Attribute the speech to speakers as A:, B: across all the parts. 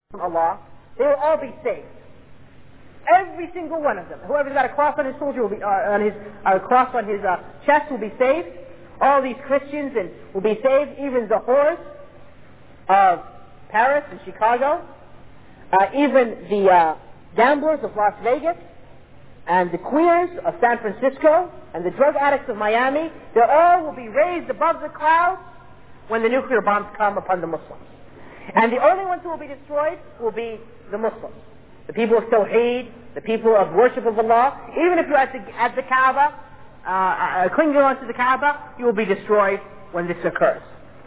A: Allah, they will all be saved. Every single one of them. Whoever's got a cross on his soldier will be a cross on his chest will be saved. All these Christians will be saved. Even the whores of Paris and Chicago, even the gamblers of Las Vegas, and the queers of San Francisco, and the drug addicts of Miami. They all will be raised above the clouds when the nuclear bombs come upon the Muslims. And the only ones who will be destroyed will be the Muslims. The people of Tawheed, the people of worship of Allah. Even if you're at the Kaaba, clinging on to the Kaaba, you will be destroyed when this occurs.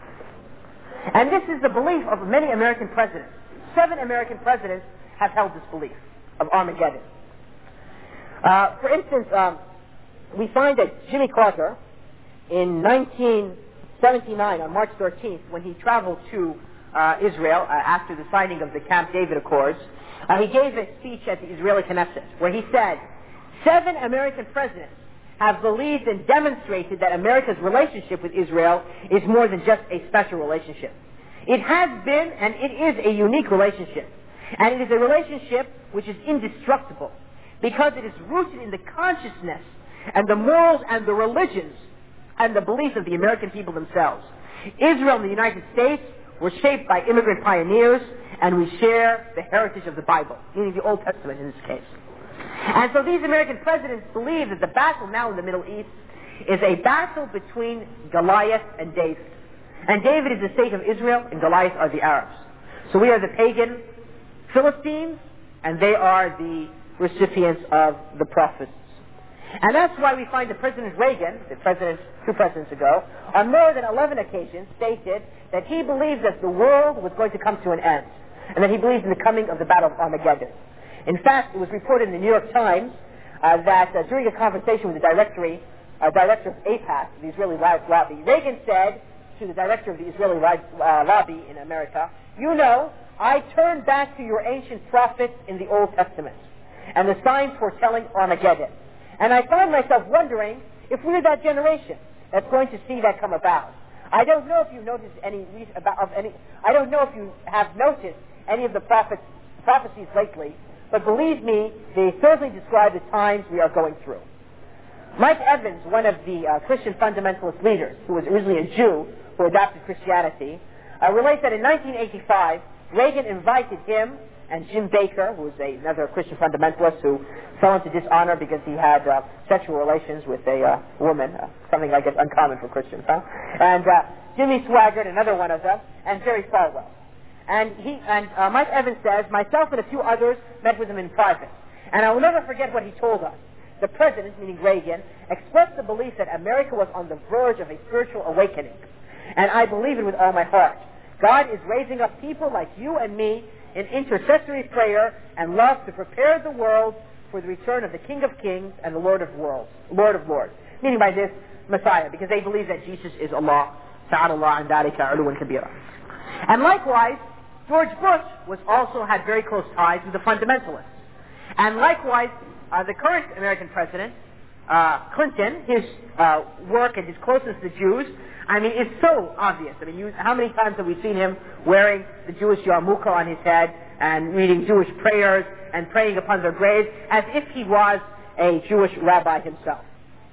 A: And this is the belief of many American presidents. 7 American presidents have held this belief of Armageddon. For instance, we find that Jimmy Carter, in 1979, on March 13th, when he traveled to Israel after the signing of the Camp David Accords, he gave a speech at the Israeli Knesset where he said, 7 American presidents have believed and demonstrated that America's relationship with Israel is more than just a special relationship. It has been and it is a unique relationship. And it is a relationship which is indestructible because it is rooted in the consciousness and the morals and the religions and the beliefs of the American people themselves. Israel and the United States were shaped by immigrant pioneers, and we share the heritage of the Bible, meaning the Old Testament in this case. And so these American presidents believe that the battle now in the Middle East is a battle between Goliath and David. And David is the state of Israel, and Goliath are the Arabs. So we are the pagan Philistines, and they are the recipients of the prophets. And that's why we find that President Reagan, 2 presidents ago, on more than 11 occasions stated that he believed that the world was going to come to an end, and that he believed in the coming of the Battle of Armageddon. In fact, it was reported in the New York Times that during a conversation with the director of AIPAC, the Israeli lobby, Reagan said to the director of the Israeli lobby in America, "You know, I turn back to your ancient prophets in the Old Testament and the signs foretelling Armageddon. And I find myself wondering if we're that generation that's going to see that come about. I don't know if you noticed I don't know if you have noticed any of the prophecies lately, but believe me, they certainly describe the times we are going through." Mike Evans, one of the Christian fundamentalist leaders, who was originally a Jew who adopted Christianity, relates that in 1985, Reagan invited him and Jim Baker, who was another Christian fundamentalist who fell into dishonor because he had sexual relations with a woman, something I guess uncommon for Christians, huh? And Jimmy Swaggart, another one of them, and Jerry Falwell. And Mike Evans says, myself and a few others met with him in private. And I will never forget what he told us. The president, meaning Reagan, expressed the belief that America was on the verge of a spiritual awakening. And I believe it with all my heart. God is raising up people like you and me in intercessory prayer and love to prepare the world for the return of the King of Kings and the Lord of Lords. Meaning by this, Messiah, because they believe that Jesus is Allah, Ta'ala Allah, and Dhalika Uluwan Kabira. And likewise, George Bush also had very close ties with the fundamentalists. And likewise, the current American president, Clinton, his work and his closeness to the Jews, it's so obvious. How many times have we seen him wearing the Jewish yarmulke on his head and reading Jewish prayers and praying upon their graves as if he was a Jewish rabbi himself.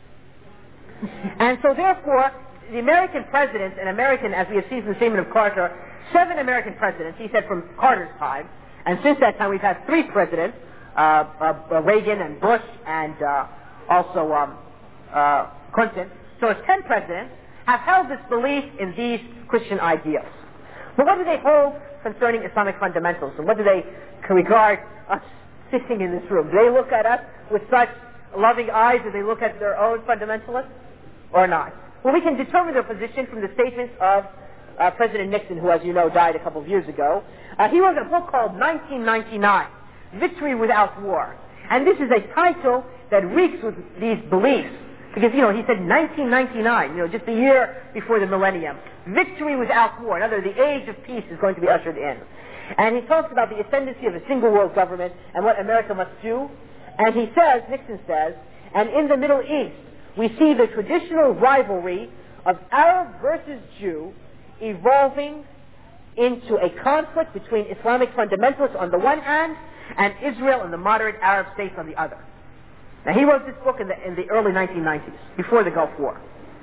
A: And so therefore, the American presidents, and American, as we have seen from the statement of Carter, 7 American presidents, he said from Carter's time, and since that time we've had 3 presidents, Reagan and Bush and also Clinton. So it's 10 presidents have held this belief in these Christian ideals. But what do they hold concerning Islamic fundamentals? And what do they regard us sitting in this room? Do they look at us with such loving eyes as they look at their own fundamentalists or not? Well, we can determine their position from the statements of President Nixon, who, as you know, died a couple of years ago. He wrote a book called 1999, Victory Without War. And this is a title that reeks with these beliefs. Because, he said 1999, just a year before the millennium. Victory without war. In other words, the age of peace is going to be ushered in. And he talks about the ascendancy of a single world government and what America must do. And he says, Nixon says, and in the Middle East, we see the traditional rivalry of Arab versus Jew evolving into a conflict between Islamic fundamentalists on the one hand and Israel and the moderate Arab states on the other. Now he wrote this book in the early 1990s, before the Gulf War.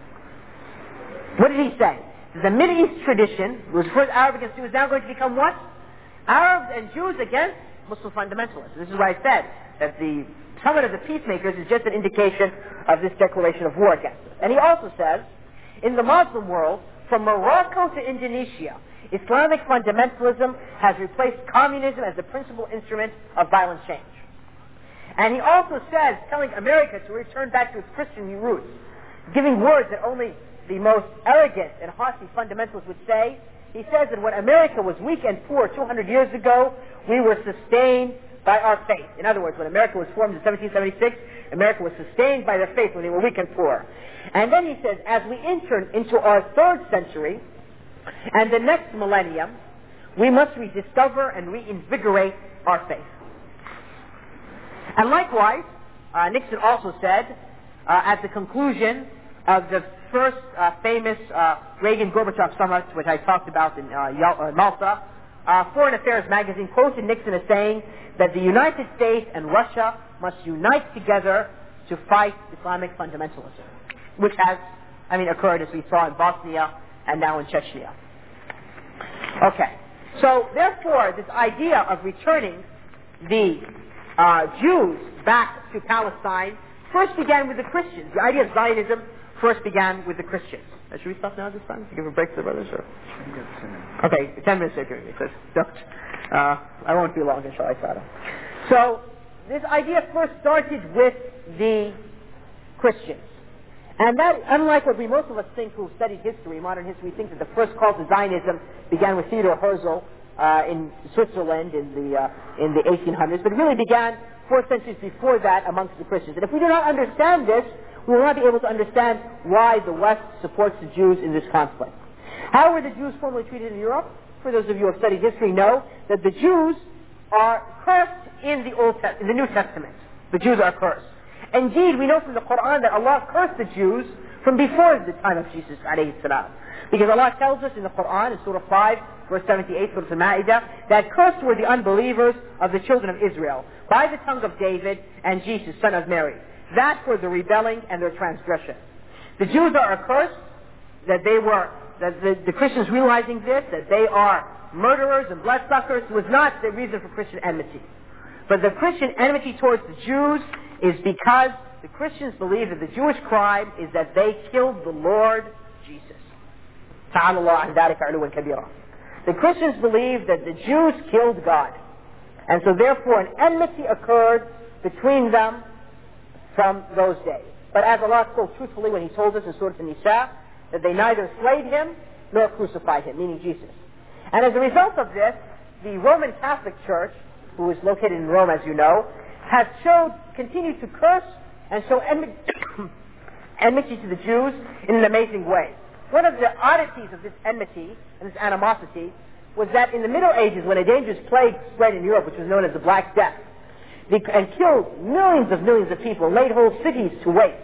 A: What did he say? The Middle East tradition, was first Arab against Jews, is now going to become what? Arabs and Jews against Muslim fundamentalists. This is why I said that the summit of the peacemakers is just an indication of this declaration of war against us. And he also says, in the Muslim world, from Morocco to Indonesia, Islamic fundamentalism has replaced communism as the principal instrument of violent change. And he also says, telling America to return back to its Christian roots, giving words that only the most arrogant and haughty fundamentalists would say. He says that when America was weak and poor 200 years ago, we were sustained by our faith. In other words, when America was formed in 1776, America was sustained by their faith when they were weak and poor. And then he says, as we enter into our 3rd century and the next millennium, we must rediscover and reinvigorate our faith. And likewise, Nixon also said, at the conclusion of the first famous Reagan-Gorbachev summit, which I talked about in Malta, Foreign Affairs magazine quoted Nixon as saying that the United States and Russia must unite together to fight Islamic fundamentalism, which has, occurred as we saw in Bosnia and now in Chechnya. Okay, so therefore this idea of returning the Jews back to Palestine first began with the Christians. The idea of Zionism first began with the Christians. Should we stop now this time to give a break to the brothers? Or? Okay, 10 minutes later. He says, don't. I won't be long, inshallah. So, this idea first started with the Christians. And that, unlike what most of us think who studied history, modern history, think that the first call to Zionism began with Theodor Herzl in Switzerland in the 1800s, but it really began 4 centuries before that amongst the Christians. And if we do not understand this, we will not be able to understand why the West supports the Jews in this conflict. How were the Jews formerly treated in Europe? For those of you who have studied history know that the Jews are cursed in the New Testament. The Jews are cursed. Indeed, we know from the Quran that Allah cursed the Jews from before the time of Jesus alayhi salam. Because Allah tells us in the Quran, in Surah 5, verse 78, Surah Al-Ma'idah, that cursed were the unbelievers of the children of Israel by the tongue of David and Jesus, son of Mary. That for the rebelling and their transgression. The Jews are accursed, that the Christians realizing this, that they are murderers and bloodsuckers, was not the reason for Christian enmity. But the Christian enmity towards the Jews is because the Christians believe that the Jewish crime is that they killed the Lord Jesus. Ta'ala Allah an dhalika 'uluwan kabira. The Christians believe that the Jews killed God. And so therefore an enmity occurred between them from those days. But as Allah spoke truthfully when He told us in Surah An-Nisa, that they neither slayed Him nor crucified Him, meaning Jesus. And as a result of this, the Roman Catholic Church, who is located in Rome as you know, has continued to curse and show enmity to the Jews in an amazing way. One of the oddities of this enmity and this animosity was that in the Middle Ages, when a dangerous plague spread in Europe, which was known as the Black Death, and killed millions of people, laid whole cities to waste.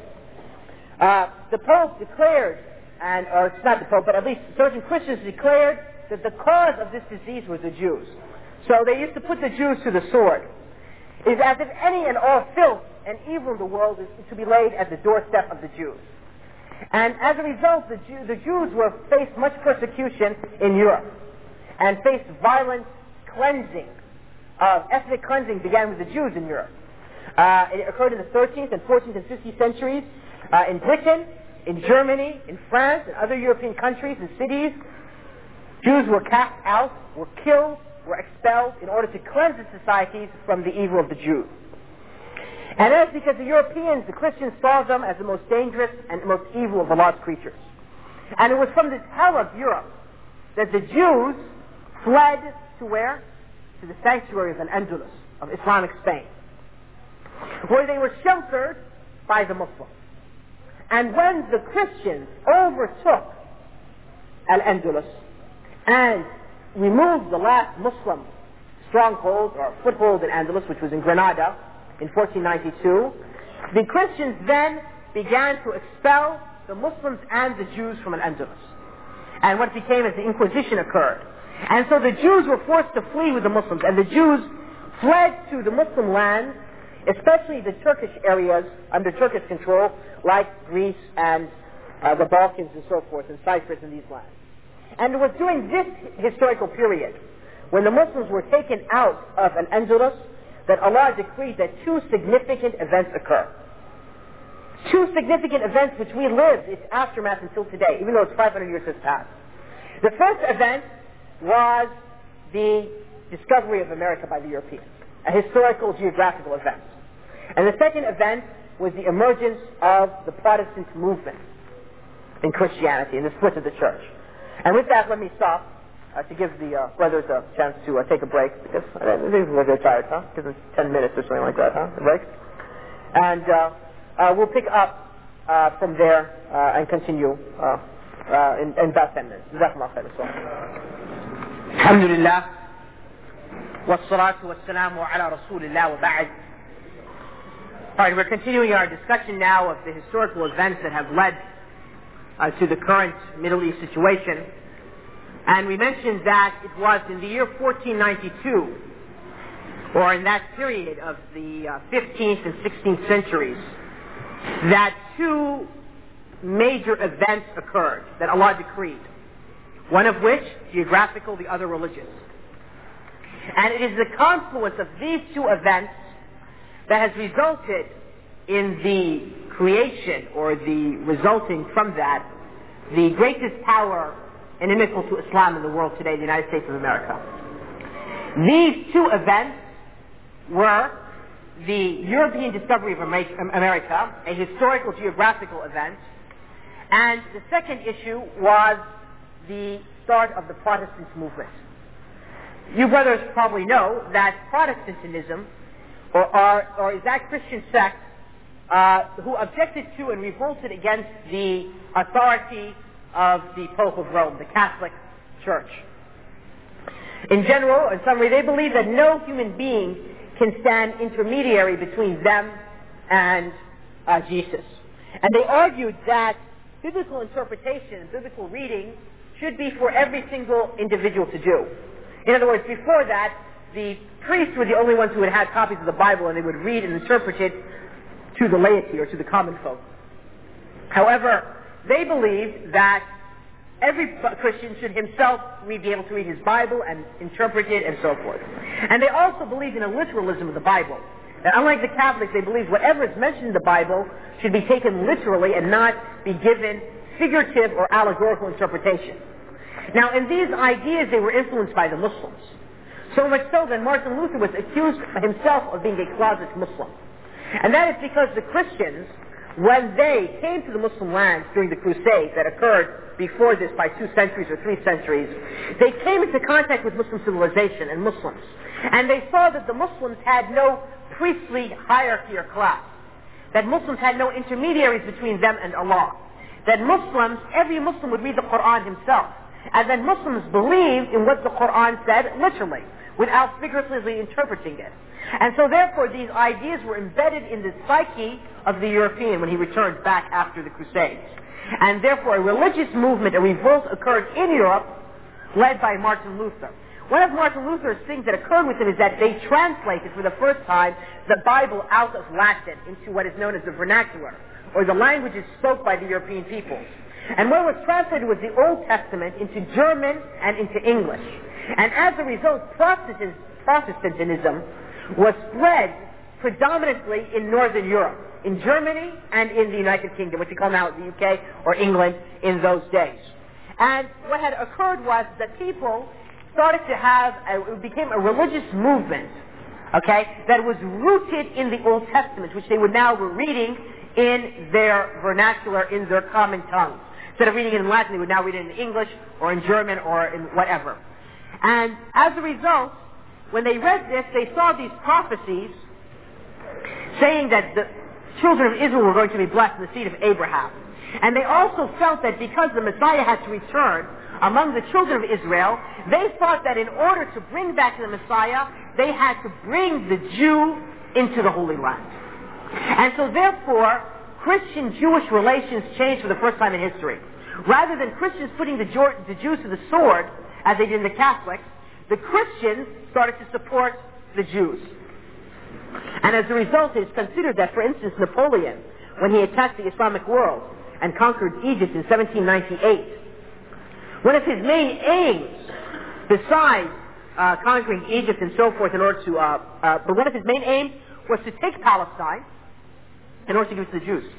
A: The Pope declared, or it's not the Pope, but at least certain Christians declared that the cause of this disease was the Jews. So they used to put the Jews to the sword. It is as if any and all filth and evil in the world is to be laid at the doorstep of the Jews. And as a result, the Jews faced much persecution in Europe and faced violent cleansing. Ethnic cleansing began with the Jews in Europe. It occurred in the 13th and 14th and 15th centuries in Britain, in Germany, in France, and other European countries and cities. Jews were cast out, were killed, were expelled in order to cleanse the societies from the evil of the Jews. And that's because the Europeans, the Christians, saw them as the most dangerous and most evil of Allah's creatures. And it was from this hell of Europe that the Jews fled to where? To the sanctuary of Al-Andalus, of Islamic Spain, where they were sheltered by the Muslims. And when the Christians overtook Al-Andalus and removed the last Muslim stronghold or foothold in Andalus, which was in Granada in 1492, the Christians then began to expel the Muslims and the Jews from Al-Andalus. And what became as the Inquisition occurred. And so the Jews were forced to flee with the Muslims, and the Jews fled to the Muslim lands, especially the Turkish areas under Turkish control, like Greece and the Balkans and so forth, and Cyprus and these lands. And it was during this historical period, when the Muslims were taken out of Al-Andalus, that Allah decreed that two significant events occur. Two significant events which we live its aftermath until today, even though it's 500 years has passed. The first event was the discovery of America by the Europeans, a historical geographical event. And the second event was the emergence of the Protestant movement in Christianity and the split of the church. And with that, let me stop to give the brothers a chance to take a break, because I think they're tired, huh? Give them 10 minutes or something like that, huh? A break. And we'll pick up from there and continue in about 10 minutes.
B: Alhamdulillah. Wassalatu wassalamu ala rasulillah wa ba'd. Alright, we're continuing our discussion now of the historical events that have led to the current Middle East situation. And we mentioned that it was in the year 1492, or in that period of the 15th and 16th centuries, that two major events occurred that Allah decreed. One of which, geographical, the other religious. And it is the confluence of these two events that has resulted in the creation, or the resulting from that, the greatest power inimical to Islam in the world today, the United States of America. These two events were the European discovery of America, a historical geographical event, and the second issue was the start of the Protestant movement. You brothers probably know that Protestantism, or is that Christian sect who objected to and revolted against the authority of the Pope of Rome, the Catholic Church. In general, in summary, they believe that no human being can stand intermediary between them and Jesus. And they argued that biblical interpretation and biblical reading should be for every single individual to do. In other words, before that, the priests were the only ones who had copies of the Bible, and they would read and interpret it to the laity or to the common folk. However, they believed that every Christian should himself be able to read his Bible and interpret it and so forth. And they also believed in a literalism of the Bible. That unlike the Catholics, they believe whatever is mentioned in the Bible should be taken literally and not be given figurative or allegorical interpretation. Now, in these ideas, they were influenced by the Muslims. So much so that Martin Luther was accused himself of being a closet Muslim. And that is because the Christians, when they came to the Muslim lands during the Crusades that occurred before this by 2 centuries or 3 centuries, they came into contact with Muslim civilization and Muslims. And they saw that the Muslims had no priestly hierarchy or class. That Muslims had no intermediaries between them and Allah. That Muslims, every Muslim would read the Quran himself. And that Muslims believed in what the Quran said literally, without figuratively interpreting it. And so therefore these ideas were embedded in the psyche of the European when he returned back after the Crusades. And therefore a religious movement, a revolt occurred in Europe, led by Martin Luther. One of Martin Luther's things that occurred with him is that they translated for the first time the Bible out of Latin into what is known as the vernacular, or the languages spoke by the European peoples. And what was translated was the Old Testament into German and into English. And as a result, Protestantism was spread predominantly in Northern Europe, in Germany and in the United Kingdom, which we call now the UK or England in those days. And what had occurred was that people started to have, it became a religious movement, okay, that was rooted in the Old Testament, which they would now be reading in their vernacular, in their common tongue. Instead of reading it in Latin, they would now read it in English or in German or in whatever. And as a result, when they read this, they saw these prophecies saying that the children of Israel were going to be blessed in the seed of Abraham. And they also felt that because the Messiah had to return among the children of Israel, they thought that in order to bring back the Messiah, they had to bring the Jew into the Holy Land. And so therefore, Christian-Jewish relations changed for the first time in history. Rather than Christians putting the Jews to the sword as they did in the Catholics, the Christians started to support the Jews. And as a result, it is considered that, for instance, Napoleon, when he attacked the Islamic world and conquered Egypt in 1798, one of his main aims, besides conquering Egypt and so forth in order to, but one of his main aims was to take Palestine in order to give it to the Jews.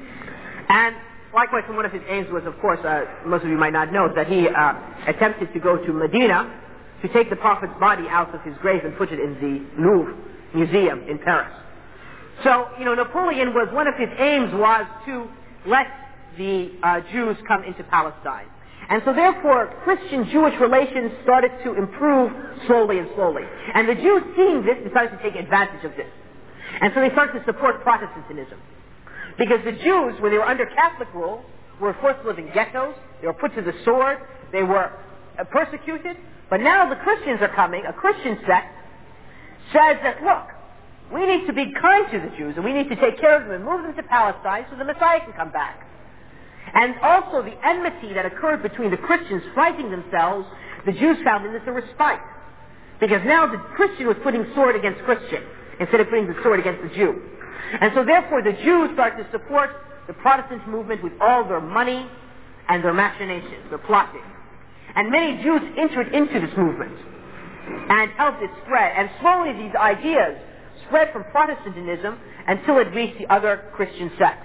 B: And likewise, one of his aims was, of course, most of you might not know, that he attempted to go to Medina to take the Prophet's body out of his grave and put it in the Louvre Museum in Paris. So, Napoleon was, one of his aims was to let the Jews come into Palestine. And so therefore, Christian-Jewish relations started to improve slowly and slowly. And the Jews, seeing this, decided to take advantage of this. And so they started to support Protestantism. Because the Jews, when they were under Catholic rule, were forced to live in ghettos, they were put to the sword, they were persecuted. But now the Christians are coming, a Christian sect says that, look, we need to be kind to the Jews, and we need to take care of them and move them to Palestine so the Messiah can come back. And also the enmity that occurred between the Christians fighting themselves, the Jews found in this a respite. Because now the Christian was putting sword against Christian, instead of putting the sword against the Jew. And so therefore the Jews started to support the Protestant movement with all their money and their machinations, their plotting. And many Jews entered into this movement and helped it spread. And slowly these ideas spread from Protestantism until it reached the other Christian sects.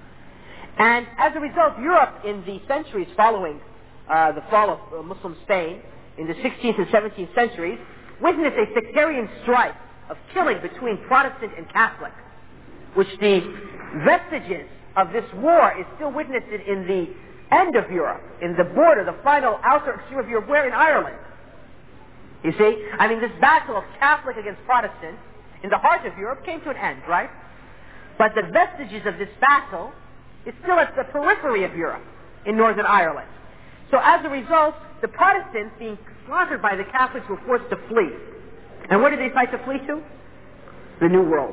B: And as a result, Europe in the centuries following the fall of Muslim Spain, in the 16th and 17th centuries, witnessed a sectarian strife of killing between Protestant and Catholic, which the vestiges of this war is still witnessed in the end of Europe, in the border, the final outer extreme of Europe, where in Ireland. You see? I mean, this battle of Catholic against Protestant in the heart of Europe came to an end, right? But the vestiges of this battle is still at the periphery of Europe, in Northern Ireland. So as a result, the Protestants, being slaughtered by the Catholics, were forced to flee. And where did they decide to flee to? The New World.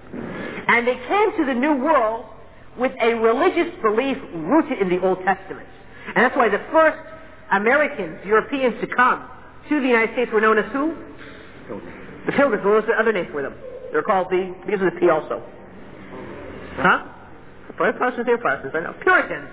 B: And they came to the New World with a religious belief rooted in the Old Testament. And that's why the first Americans, Europeans to come to the United States were known as who? The Pilgrims. What was the other name for them? They're called because of the P also. Huh? Protestants, they're Protestants, I know. Puritans.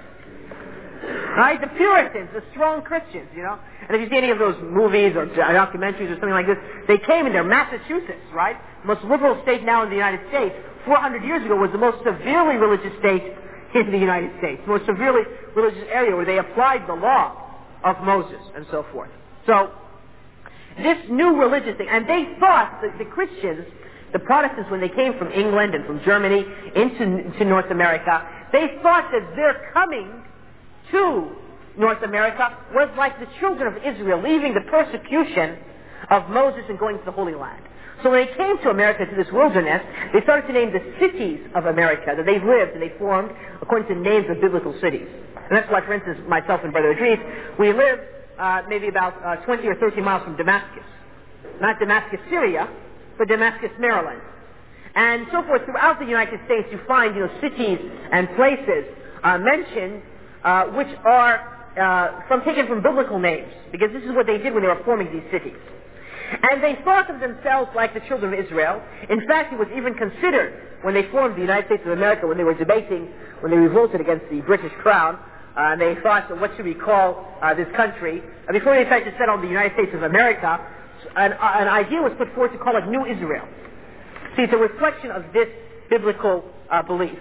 B: Right? The Puritans, the strong Christians, And if you see any of those movies or documentaries or something like this, they came in there, Massachusetts, right? The most liberal state now in the United States, 400 years ago was the most severely religious state in the United States. The most severely religious area where they applied the law of Moses and so forth. So, this new religious thing, and they thought that the Christians, the Protestants, when they came from England and from Germany into North America, they thought that their coming to North America was like the children of Israel, leaving the persecution of Moses and going to the Holy Land. So when they came to America, to this wilderness, they started to name the cities of America that they lived and they formed according to names of biblical cities. And that's why, for instance, myself and Brother Idris, we live maybe about 20 or 30 miles from Damascus. Not Damascus, Syria, but Damascus, Maryland. And so forth. Throughout the United States, you find cities and places mentioned which are taken from biblical names, because this is what they did when they were forming these cities. And they thought of themselves like the children of Israel. In fact, it was even considered when they formed the United States of America, when they were debating, when they revolted against the British Crown, and they thought, what should we call this country? And before they decided to settle the United States of America, an idea was put forward to call it New Israel. See, it's a reflection of this biblical belief.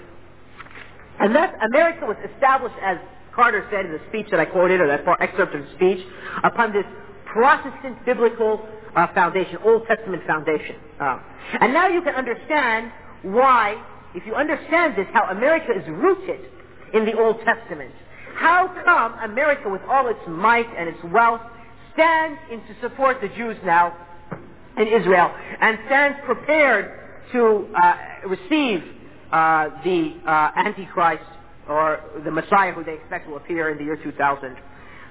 B: And thus, America was established, as Carter said in the speech that I quoted, or that excerpt of the speech, upon this Protestant biblical foundation, Old Testament foundation. And now you can understand why, if you understand this, how America is rooted in the Old Testament. How come America, with all its might and its wealth, stands in to support the Jews now in Israel, and stands prepared to receive the Antichrist, or the Messiah who they expect will appear in the year 2000. And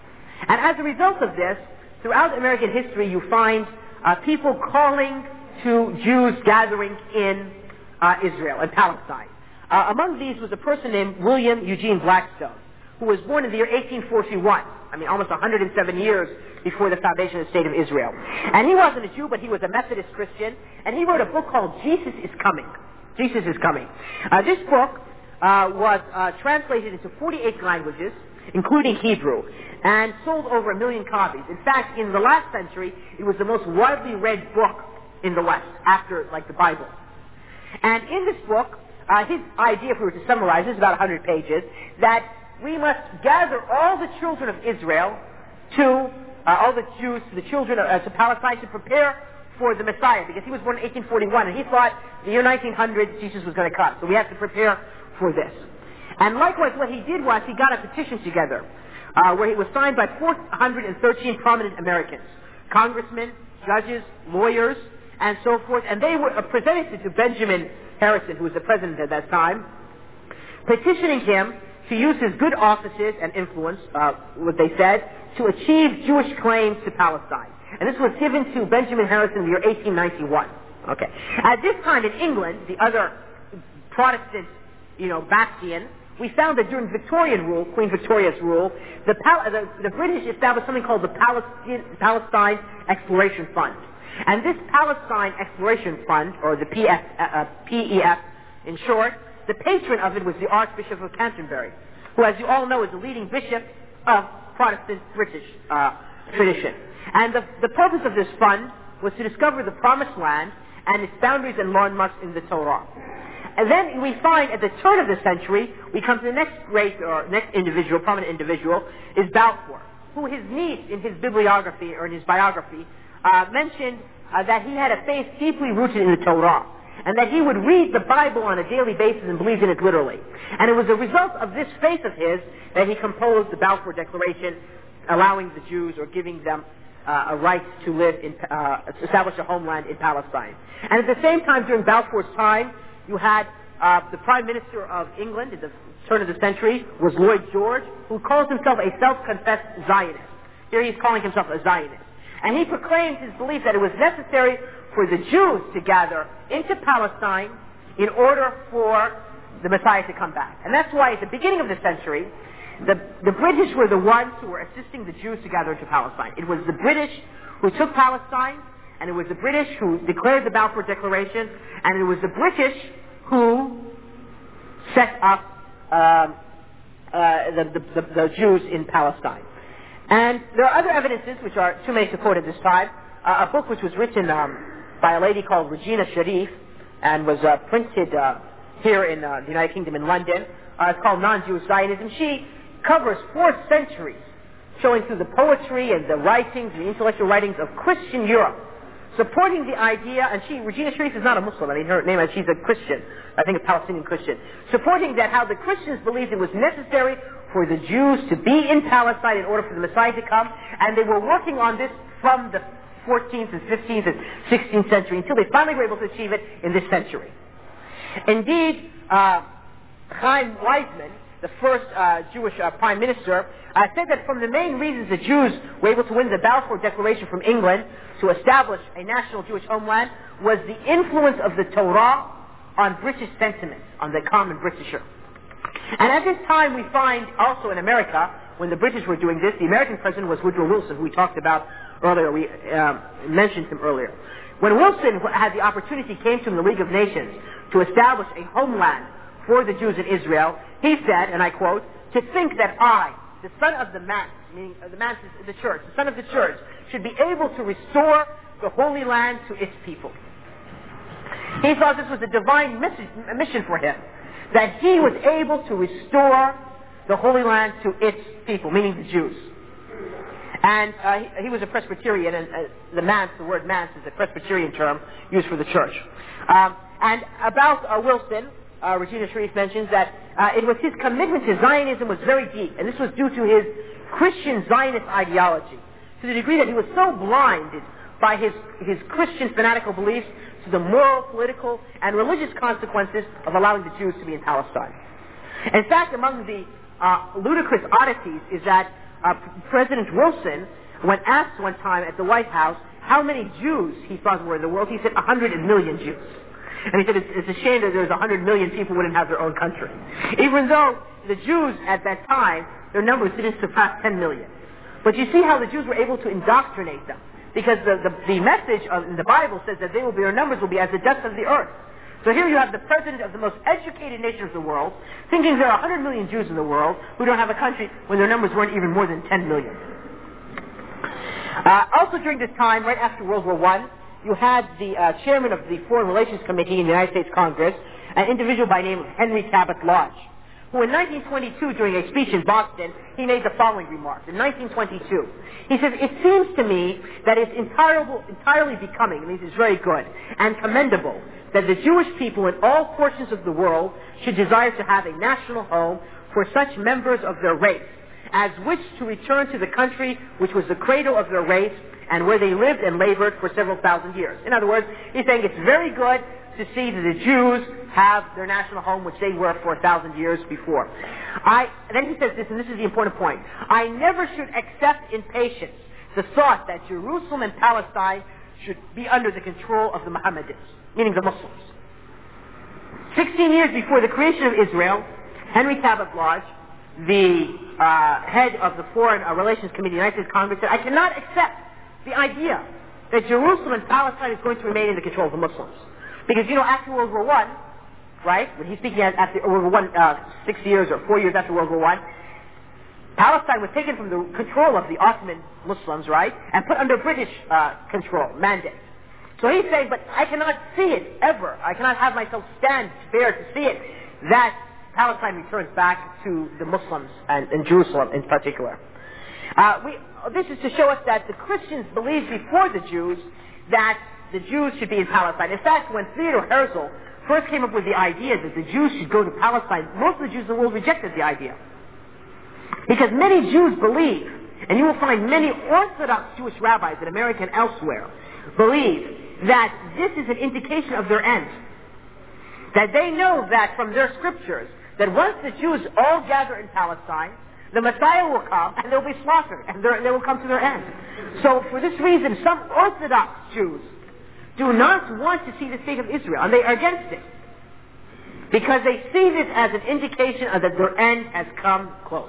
B: as a result of this, throughout American history, you find people calling to Jews gathering in Israel and Palestine. Among these was a person named William Eugene Blackstone, who was born in the year 1841. I mean, almost 107 years before the foundation of the State of Israel. And he wasn't a Jew, but he was a Methodist Christian, and he wrote a book called Jesus is Coming. Jesus is Coming. This book was translated into 48 languages, including Hebrew, and sold over 1 million copies. In fact, in the last century, it was the most widely read book in the West, after, like, the Bible. And in this book, his idea, if we were to summarize, is about 100 pages, that we must gather all the children of Israel to, all the Jews, to the children to Palestine to prepare for the Messiah, because he was born in 1841, and he thought the year 1900 Jesus was going to come. So we have to prepare for this. And likewise, what he did was he got a petition together, where it was signed by 413 prominent Americans, congressmen, judges, lawyers, and so forth, and they were presented it to Benjamin Harrison, who was the president at that time, petitioning him to use his good offices and influence, what they said, to achieve Jewish claims to Palestine. And this was given to Benjamin Harrison in the year 1891. Okay. At this time in England, the other Protestant, bastion, we found that during Victorian rule, Queen Victoria's rule, the British established something called the Palestine Exploration Fund. And this Palestine Exploration Fund, or the PEF in short, the patron of it was the Archbishop of Canterbury, who, as you all know, is the leading bishop of Protestant British tradition. And the purpose of this fund was to discover the Promised Land and its boundaries and landmarks in the Torah. And then we find at the turn of the century, we come to the next individual, prominent individual, is Balfour, who his niece in his bibliography, or in his biography, mentioned that he had a faith deeply rooted in the Torah, and that he would read the Bible on a daily basis and believed in it literally. And it was a result of this faith of his that he composed the Balfour Declaration, allowing the Jews, or giving them a right to live establish a homeland in Palestine. And at the same time, during Balfour's time, you had the Prime Minister of England at the turn of the century was Lloyd George, who calls himself a self-confessed Zionist. Here he's calling himself a Zionist. And he proclaimed his belief that it was necessary for the Jews to gather into Palestine in order for the Messiah to come back. And that's why at the beginning of the century, the British were the ones who were assisting the Jews to gather into Palestine. It was the British who took Palestine, and it was the British who declared the Balfour Declaration, and it was the British who set up the Jews in Palestine. And there are other evidences, which are too many to quote at this time. A book which was written by a lady called Regina Sharif, and was printed here in the United Kingdom in London. It's called Non-Jewish Zionism. She covers 4 centuries, showing through the poetry and the writings, the intellectual writings of Christian Europe, supporting the idea, and Regina Sharif is not a Muslim, her name is, she's a Christian, I think a Palestinian Christian, supporting that how the Christians believed it was necessary for the Jews to be in Palestine in order for the Messiah to come, and they were working on this from the 14th and 15th and 16th century until they finally were able to achieve it in this century. Indeed, Chaim Weizmann, the first Jewish prime minister, said that from the main reasons the Jews were able to win the Balfour Declaration from England to establish a national Jewish homeland was the influence of the Torah on British sentiment, on the common Britisher. And at this time we find also in America, when the British were doing this, the American president was Woodrow Wilson, who we talked about earlier, we mentioned him earlier. When Wilson had the opportunity, came to the League of Nations to establish a homeland for the Jews in Israel, he said, and I quote, "To think that I, the son of the manse," meaning the manse is the church, the son of the church, should be able to restore the Holy Land to its people. He thought this was a divine mission for him, that he was able to restore the Holy Land to its people, meaning the Jews. And he was a Presbyterian, and the word manse is a Presbyterian term used for the church. And about Wilson, Regina Sharif mentions that it was his commitment to Zionism was very deep, and this was due to his Christian Zionist ideology, to the degree that he was so blinded by his Christian fanatical beliefs to the moral, political, and religious consequences of allowing the Jews to be in Palestine. In fact, among the ludicrous oddities is that President Wilson, when asked one time at the White House how many Jews he thought were in the world, he said 100 million Jews. And he said it's a shame that there's 100 million people who wouldn't have their own country. Even though the Jews at that time their numbers didn't surpass 10 million. But you see how the Jews were able to indoctrinate them. Because the message in the Bible says that their numbers will be as the dust of the earth. So here you have the president of the most educated nation of the world thinking there are 100 million Jews in the world who don't have a country when their numbers weren't even more than 10 million. Also during this time, right after World War I, you had the chairman of the Foreign Relations Committee in the United States Congress, an individual by the name of Henry Cabot Lodge, who in 1922, during a speech in Boston, he made the following remark. In 1922, he says, "It seems to me that it's entirely becoming, it means it's very good, and commendable, that the Jewish people in all portions of the world should desire to have a national home for such members of their race, as wish to return to the country which was the cradle of their race, and where they lived and labored for several thousand years." In other words, he's saying it's very good to see that the Jews have their national home, which they were for 1,000 years before. Then he says this, and this is the important point. "I never should accept in patience the thought that Jerusalem and Palestine should be under the control of the Mohammedans," meaning the Muslims. 16 years before the creation of Israel, Henry Cabot Lodge, the head of the Foreign Relations Committee of the United States Congress, said, "I cannot accept the idea that Jerusalem and Palestine is going to remain in the control of the Muslims." Because, after World War I, right, when he's speaking after World War I, 6 years or 4 years after World War I, Palestine was taken from the control of the Ottoman Muslims, right, and put under British control, mandate. So he's saying, but I cannot see it ever. I cannot have myself stand fair to see it, that Palestine returns back to the Muslims and Jerusalem in particular. This is to show us that the Christians believed before the Jews that the Jews should be in Palestine. In fact, when Theodor Herzl first came up with the idea that the Jews should go to Palestine, most of the Jews in the world rejected the idea. Because many Jews believe, and you will find many Orthodox Jewish rabbis in America and elsewhere, believe that this is an indication of their end. That they know that from their scriptures, that once the Jews all gather in Palestine, the Messiah will come and they'll be slaughtered, and they will come to their end. So for this reason, some Orthodox Jews do not want to see the state of Israel, and they are against it. Because they see this as an indication that their end has come close.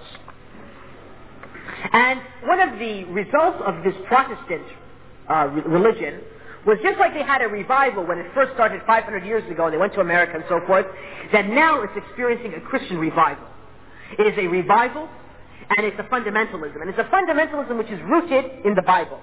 B: And one of the results of this Protestant religion was just like they had a revival when it first started 500 years ago, and they went to America and so forth, that now it's experiencing a Christian revival. It is a revival, and it's a fundamentalism. And it's a fundamentalism which is rooted in the Bible.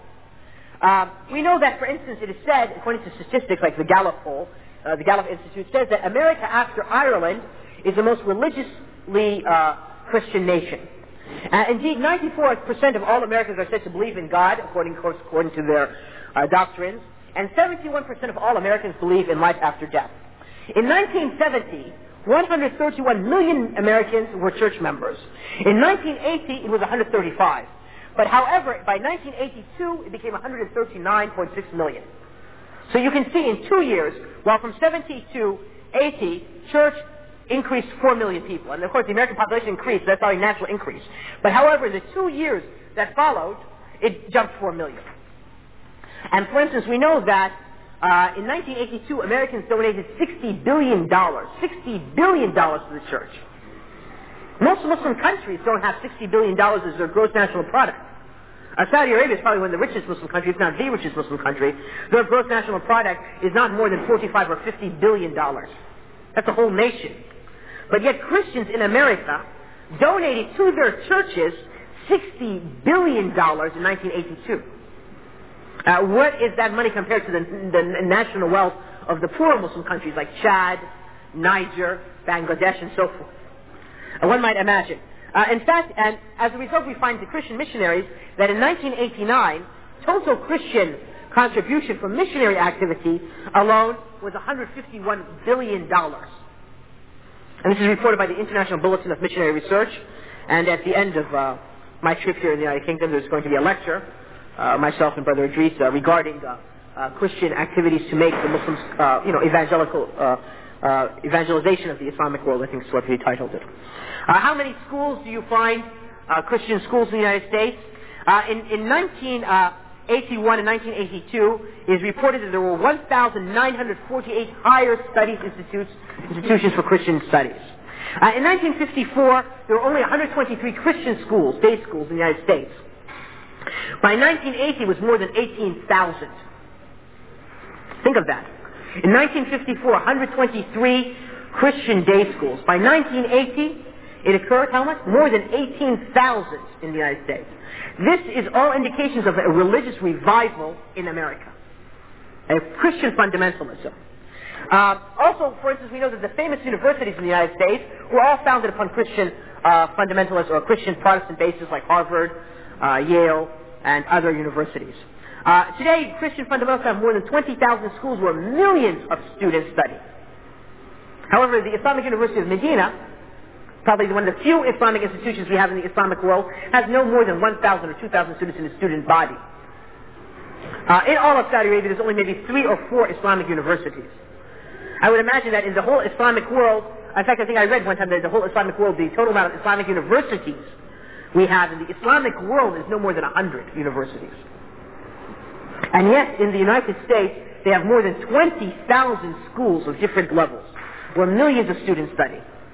B: We know that, for instance, it is said, according to statistics like the Gallup poll, the Gallup Institute says that America, after Ireland, is the most religiously Christian nation. Indeed, 94% of all Americans are said to believe in God, according to their doctrines, and 71% of all Americans believe in life after death. In 1970, 131 million Americans were church members. In 1980, it was 135. But however, by 1982, it became 139.6 million. So you can see in 2 years, while from 70 to 80, church increased 4 million people. And of course, the American population increased. That's not a natural increase. But however, the 2 years that followed, it jumped 4 million. And for instance, we know that in 1982, Americans donated $60 billion to the church. Most Muslim countries don't have $60 billion as their gross national product. Saudi Arabia is probably one of the richest Muslim countries, if not the richest Muslim country. Their gross national product is not more than $45 or $50 billion. That's a whole nation. But yet Christians in America donated to their churches $60 billion in 1982. What is that money compared to the national wealth of the poorer Muslim countries like Chad, Niger, Bangladesh, and so forth? One might imagine. In fact, and as a result, we find the Christian missionaries that in 1989, total Christian contribution from missionary activity alone was $151 billion. And this is reported by the International Bulletin of Missionary Research. And at the end of my trip here in the United Kingdom, there's going to be a lecture, myself and Brother Idris, regarding Christian activities to make the Muslims, evangelization of the Islamic world, I think is what he titled it. How many schools do you find, Christian schools in the United States? In 1981 and 1982, it is reported that there were 1,948 higher studies institutions for Christian studies. In 1954, there were only 123 Christian schools, day schools, in the United States. By 1980, it was more than 18,000. Think of that. In 1954, 123 Christian day schools. By 1980, it occurred how much? More than 18,000 in the United States. This is all indications of a religious revival in America. A Christian fundamentalism. Also, for instance, we know that the famous universities in the United States were all founded upon Christian fundamentalists or Christian Protestant bases like Harvard, Yale, and other universities. Today, Christian fundamentalists have more than 20,000 schools where millions of students study. However, the Islamic University of Medina, probably one of the few Islamic institutions we have in the Islamic world, has no more than 1,000 or 2,000 students in the student body. In all of Saudi Arabia, there's only maybe 3 or 4 Islamic universities. I would imagine that in the whole Islamic world, in fact, I think I read one time that the whole Islamic world, the total amount of Islamic universities we have in the Islamic world is no more than 100 universities. And yet, in the United States, they have more than 20,000 schools of different levels, where millions of students study.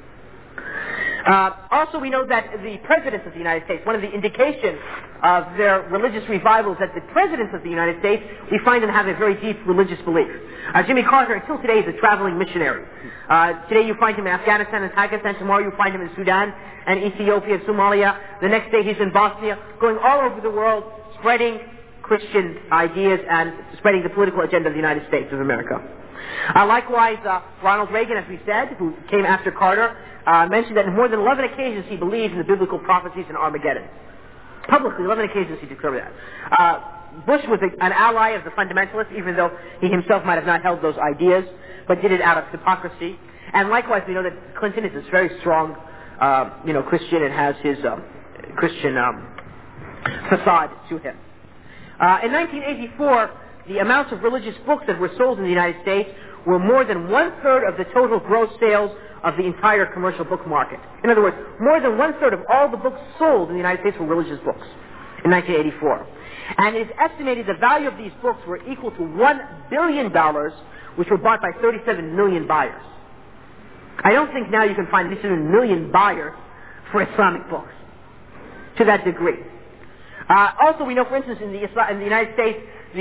B: Also, we know that the presidents of the United States, one of the indications of their religious revival is that the presidents of the United States, we find them have a very deep religious belief. Jimmy Carter, until today, is a traveling missionary. Today you find him in Afghanistan and Pakistan. Tomorrow you find him in Sudan and Ethiopia and Somalia. The next day he's in Bosnia, going all over the world, spreading Christian ideas and spreading the political agenda of the United States of America. Likewise, Ronald Reagan, as we said, who came after Carter, mentioned that on more than 11 occasions he believed in the biblical prophecies in Armageddon. Publicly, 11 occasions he declared that. Bush was an ally of the fundamentalists, even though he himself might have not held those ideas, but did it out of hypocrisy. And likewise, we know that Clinton is this very strong, Christian and has his Christian facade to him. In 1984, the amounts of religious books that were sold in the United States were more than 1/3 of the total gross sales of the entire commercial book market. In other words, more than 1/3 of all the books sold in the United States were religious books in 1984. And it is estimated the value of these books were equal to $1 billion, which were bought by 37 million buyers. I don't think now you can find 37 million buyers for Islamic books to that degree. Also, we know, for instance, in the United States,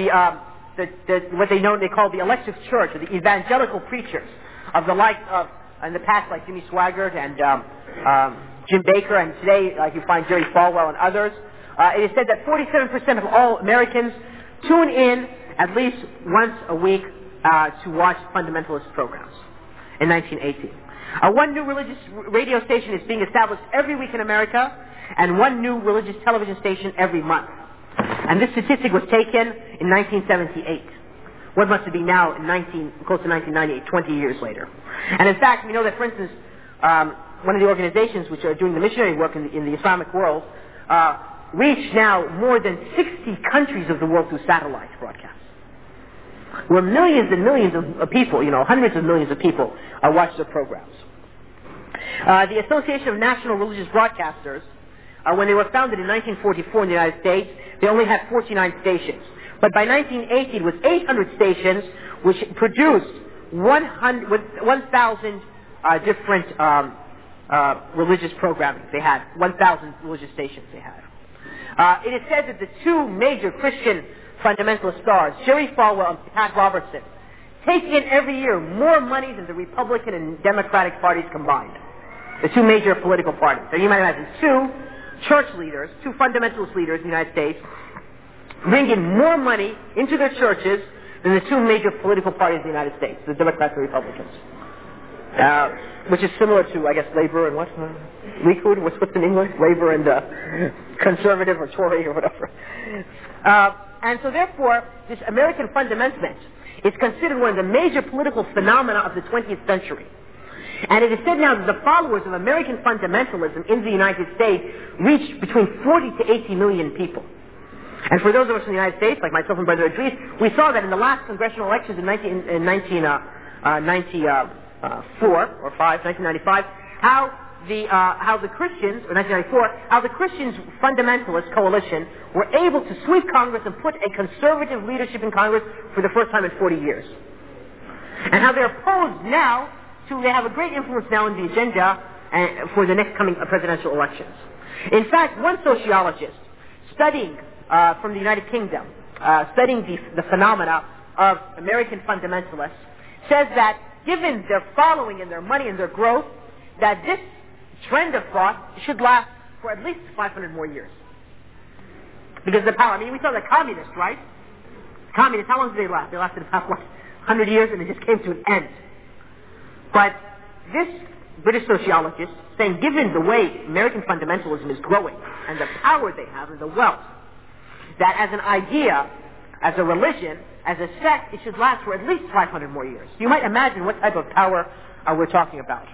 B: what they call the electric church, or the evangelical preachers of the like of in the past, like Jimmy Swaggart and Jim Baker, and today, like you find Jerry Falwell and others. It is said that 47% of all Americans tune in at least once a week to watch fundamentalist programs in 1980. One new religious radio station is being established every week in America, and one new religious television station every month. And this statistic was taken in 1978. What must it be now, close to 1998, 20 years later? And in fact, we know that, for instance, one of the organizations which are doing the missionary work in the Islamic world reach now more than 60 countries of the world through satellite broadcasts, where millions and millions of people, hundreds of millions of people watch their programs. The Association of National Religious Broadcasters, when they were founded in 1944 in the United States, they only had 49 stations. But by 1980, it was 800 stations, which produced 1,000 different religious programming. They had 1,000 religious stations they had. It is said that the two major Christian fundamentalist stars, Jerry Falwell and Pat Robertson, take in every year more money than the Republican and Democratic parties combined. The two major political parties. So you might imagine two church leaders, two fundamentalist leaders in the United States, bring in more money into their churches than the two major political parties in the United States, the Democrats and Republicans. Which is similar to, I guess, Labour and what? Likud? What's in English? Labour and Conservative or Tory or whatever. And so therefore, this American fundamentalist is considered one of the major political phenomena of the 20th century. And it is said now that the followers of American fundamentalism in the United States reach between 40 to 80 million people. And for those of us in the United States, like myself and Brother Idris, we saw that in the last congressional elections in 1995, how the Christians, or 1994, how the Christians fundamentalist coalition were able to sweep Congress and put a conservative leadership in Congress for the first time in 40 years. And how they're opposed now they have a great influence now in the agenda for the next coming presidential elections. In fact, one sociologist studying from the United Kingdom, studying the phenomena of American fundamentalists, says that given their following and their money and their growth, that this trend of thought should last for at least 500 more years. Because the power, I mean, we saw the communists, right? Communists, how long did they last? They lasted about, 100 years, and it just came to an end. But this British sociologist saying, given the way American fundamentalism is growing, and the power they have, and the wealth, that as an idea, as a religion, as a sect, it should last for at least 500 more years. You might imagine what type of power we're talking about.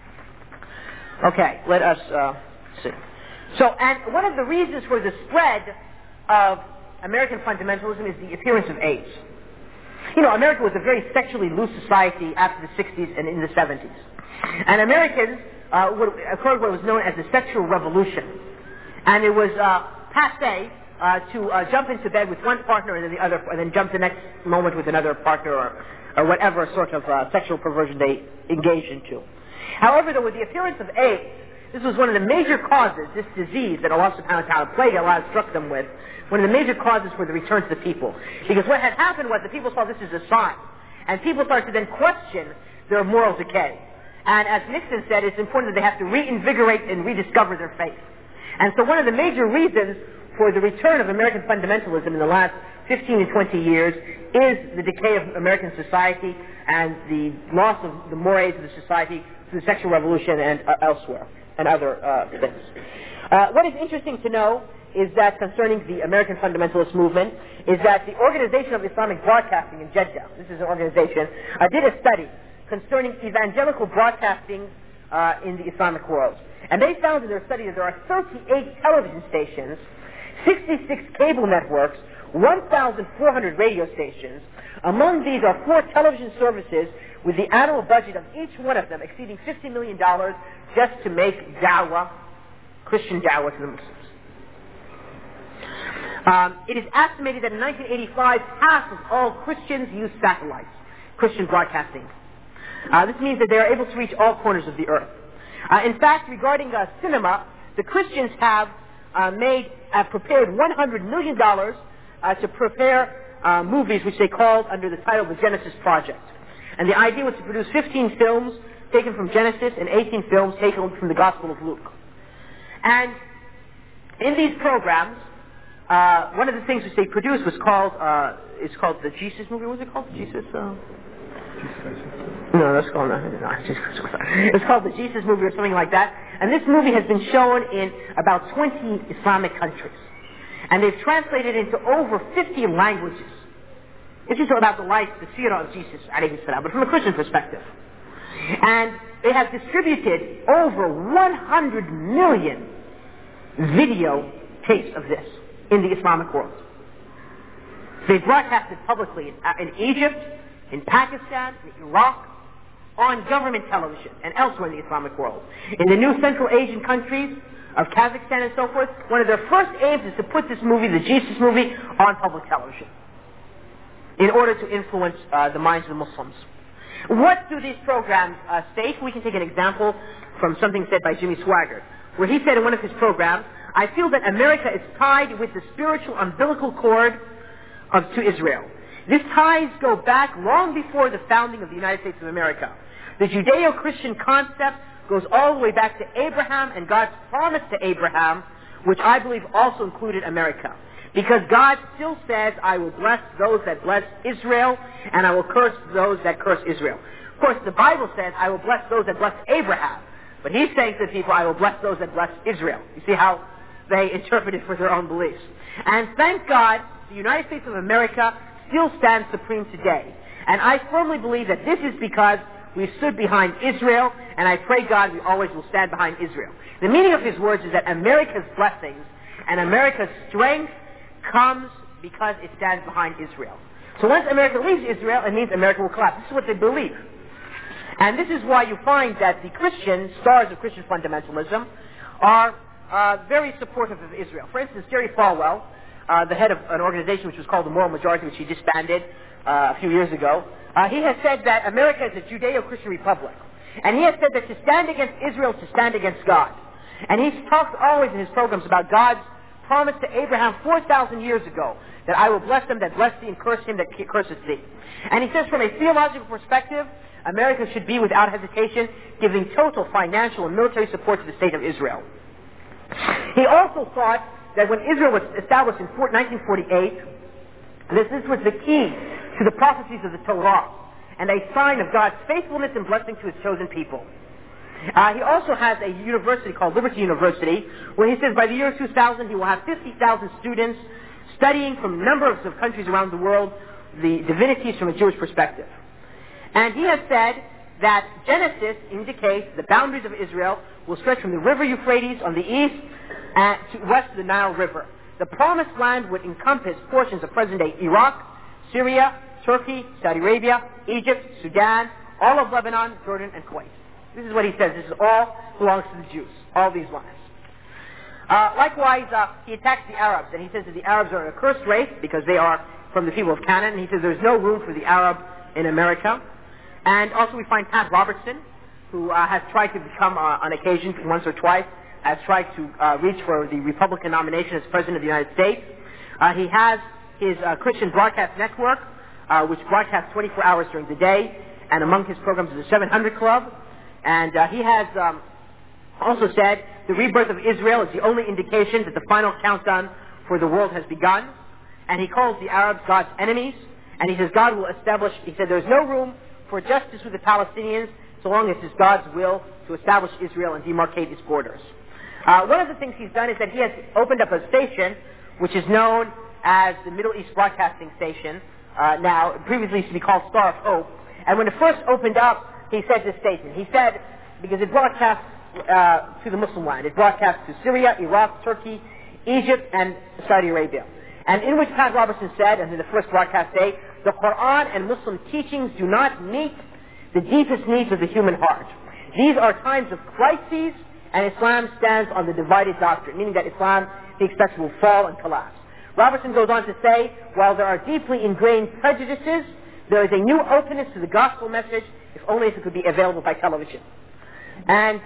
B: Okay, let us see. So, and one of the reasons for the spread of American fundamentalism is the appearance of AIDS. You know, America was a very sexually loose society after the 60s and in the 70s. And Americans occurred what was known as the sexual revolution. And it was passé to jump into bed with one partner and then the other, and then jump the next moment with another partner, or whatever sort of sexual perversion they engaged into. However, though, with the appearance of AIDS, this was one of the major causes, this disease that Allah subhanahu wa ta'ala, plague Allah struck them with, one of the major causes for the return to the people. Because what had happened was the people saw this as a sign. And people started to then question their moral decay. And as Nixon said, it's important that they have to reinvigorate and rediscover their faith. And so one of the major reasons for the return of American fundamentalism in the last 15 to 20 years is the decay of American society and the loss of the mores of the society through the sexual revolution and elsewhere, and other things. What is interesting to know is that concerning the American fundamentalist movement is that the Organization of Islamic Broadcasting in Jeddah, this is an organization, did a study concerning evangelical broadcasting in the Islamic world. And they found in their study that there are 38 television stations, 66 cable networks, 1,400 radio stations. Among these are 4 television services with the annual budget of each one of them exceeding $50 million just to make da'wah, Christian da'wah to the Muslims. It is estimated that in 1985, half of all Christians use satellites, Christian broadcasting. This means that they are able to reach all corners of the earth. In fact, regarding cinema, the Christians have prepared $100 million to prepare movies which they called under the title the Genesis Project. And the idea was to produce 15 films taken from Genesis and 18 films taken from the Gospel of Luke. And in these programs, one of the things which they produced was called, it's called the Jesus movie. What was it called? Jesus? No, that's called, it's called the Jesus movie or something like that. And this movie has been shown in about 20 Islamic countries. And they've translated into over 50 languages. It's just about the life, the seerah of Jesus, alayhi salam, but from a Christian perspective. And they have distributed over 100 million video tapes of this in the Islamic world. They broadcasted publicly in Egypt, in Pakistan, in Iraq, on government television and elsewhere in the Islamic world. In the new Central Asian countries of Kazakhstan and so forth, one of their first aims is to put this movie, the Jesus movie, on public television in order to influence the minds of the Muslims. What do these programs state? We can take an example from something said by Jimmy Swaggart, where he said in one of his programs, I feel that America is tied with the spiritual umbilical cord to Israel. These ties go back long before the founding of the United States of America. The Judeo-Christian concept goes all the way back to Abraham and God's promise to Abraham, which I believe also included America. Because God still says, I will bless those that bless Israel, and I will curse those that curse Israel. Of course, the Bible says, I will bless those that bless Abraham. But he's saying to the people, I will bless those that bless Israel. You see how they interpret it for their own beliefs. And thank God, the United States of America still stands supreme today. And I firmly believe that this is because we stood behind Israel, and I pray God we always will stand behind Israel. The meaning of his words is that America's blessings and America's strength comes because it stands behind Israel. So once America leaves Israel, it means America will collapse. This is what they believe. And this is why you find that the Christian stars of Christian fundamentalism are very supportive of Israel. For instance, Jerry Falwell, the head of an organization which was called the Moral Majority, which he disbanded a few years ago, he has said that America is a Judeo-Christian republic. And he has said that to stand against Israel is to stand against God. And he's talked always in his programs about God's promise to Abraham 4,000 years ago, that I will bless them that bless thee and curse him that curses thee. And he says from a theological perspective, America should be without hesitation giving total financial and military support to the state of Israel. He also thought that when Israel was established in 1948, this was the key to the prophecies of the Torah and a sign of God's faithfulness and blessing to his chosen people. He also has a university called Liberty University, where he says by the year 2000 he will have 50,000 students studying from numbers of countries around the world the divinities from a Jewish perspective. And he has said that Genesis indicates the boundaries of Israel will stretch from the river Euphrates on the east to west of the Nile River. The promised land would encompass portions of present-day Iraq, Syria, Turkey, Saudi Arabia, Egypt, Sudan, all of Lebanon, Jordan, and Kuwait. This is what he says. This is all belongs to the Jews, all these lands. Likewise, he attacks the Arabs, and he says that the Arabs are an accursed race because they are from the people of Canaan, and he says there's no room for the Arab in America. And also we find Pat Robertson, who has tried to become, on occasion, once or twice, has tried to reach for the Republican nomination as President of the United States. He has his Christian Broadcast Network, which broadcasts 24 hours during the day, and among his programs is the 700 Club. And he has also said the rebirth of Israel is the only indication that the final countdown for the world has begun. And he calls the Arabs God's enemies. And he says God will establish, he said there's no room for justice with the Palestinians so long as it's God's will to establish Israel and demarcate its borders. One of the things he's done is that he has opened up a station which is known as the Middle East Broadcasting Station. Now, it previously used to be called Star of Hope. And when it first opened up, he said this statement. He said, because it broadcasts to the Muslim land. It broadcasts to Syria, Iraq, Turkey, Egypt, and Saudi Arabia. And in which Pat Robertson said, and in the first broadcast day, the Quran and Muslim teachings do not meet the deepest needs of the human heart. These are times of crises, and Islam stands on the divided doctrine, meaning that Islam, he expects, will fall and collapse. Robertson goes on to say, while there are deeply ingrained prejudices, there is a new openness to the gospel message, if only if it could be available by television. And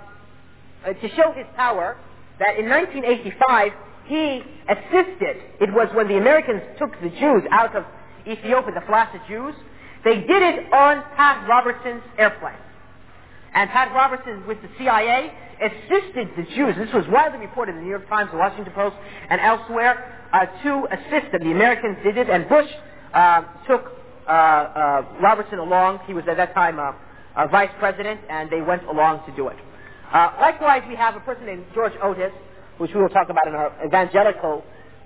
B: to show his power, that in 1985, he assisted, it was when the Americans took the Jews out of Ethiopia, the Flaccid Jews, they did it on Pat Robertson's airplane. And Pat Robertson, with the CIA, assisted the Jews, this was widely reported in the New York Times, the Washington Post, and elsewhere, to assist them. The Americans did it, and Bush took Robertson along. He was at that time a vice president, and they went along to do it. Likewise, we have a person named George Otis, which we will talk about in our evangelical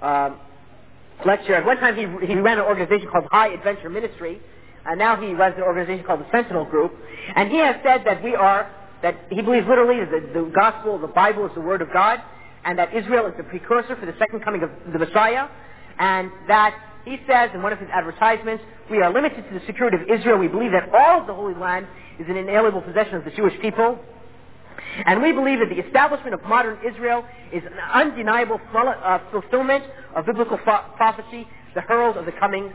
B: lecture. At one time, he ran an organization called High Adventure Ministry, and now he runs an organization called the Sentinel Group. And he has said that that he believes literally that the gospel, the Bible, is the word of God, and that Israel is the precursor for the second coming of the Messiah, and that he says in one of his advertisements, we are limited to the security of Israel. We believe that all of the Holy Land is an inalienable possession of the Jewish people. And we believe that the establishment of modern Israel is an undeniable fulfillment of biblical prophecy, the herald of the coming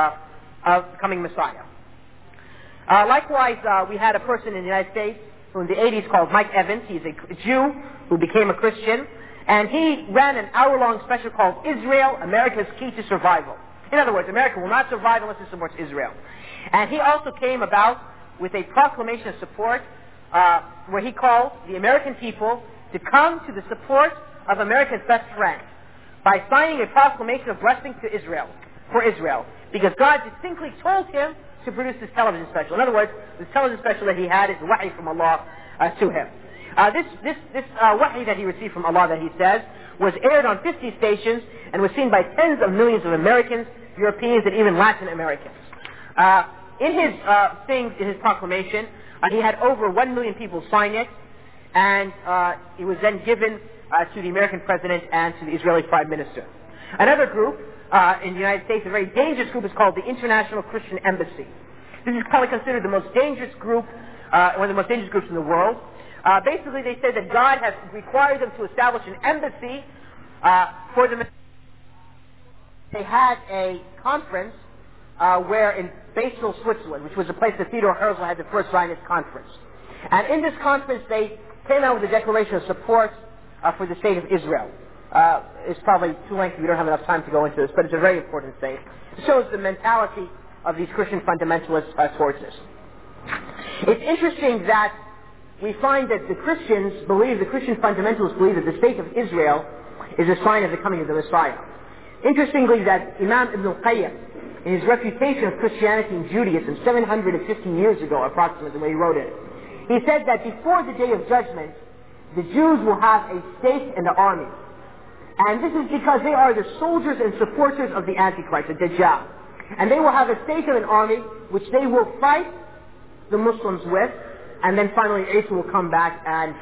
B: Messiah. Likewise, we had a person in the United States from the 80s called Mike Evans. He's a Jew who became a Christian. And he ran an hour-long special called Israel, America's Key to Survival. In other words, America will not survive unless it supports Israel. And he also came about with a proclamation of support where he called the American people to come to the support of America's best friend by signing a proclamation of blessing to Israel, for Israel, because God distinctly told him to produce this television special. In other words, this television special that he had is wahi from Allah to him. This wahi that he received from Allah, that he says, was aired on 50 stations and was seen by tens of millions of Americans, Europeans, and even Latin Americans. In his proclamation, he had over 1 million people sign it, and it was then given to the American president and to the Israeli prime minister. Another group in the United States, a very dangerous group, is called the International Christian Embassy. This is probably considered the most dangerous group, one of the most dangerous groups in the world. Basically, they say that God has required them to establish an embassy for them. They had a conference where in Basel, Switzerland, which was the place that Theodore Herzl had the first Zionist conference. And in this conference, they came out with a declaration of support for the state of Israel. It's probably too lengthy, we don't have enough time to go into this, but it's a very important thing. It shows the mentality of these Christian fundamentalists towards this. It's interesting that we find that the Christian fundamentalists believe that the state of Israel is a sign of the coming of the Messiah. Interestingly, that Imam Ibn al-Qayyim, in his refutation of Christianity and Judaism 750 years ago, approximately, when he wrote it, he said that before the day of judgment, the Jews will have a state and an army. And this is because they are the soldiers and supporters of the Antichrist, the Dajjal. And they will have a state and an army which they will fight the Muslims with, and then finally Isa will come back and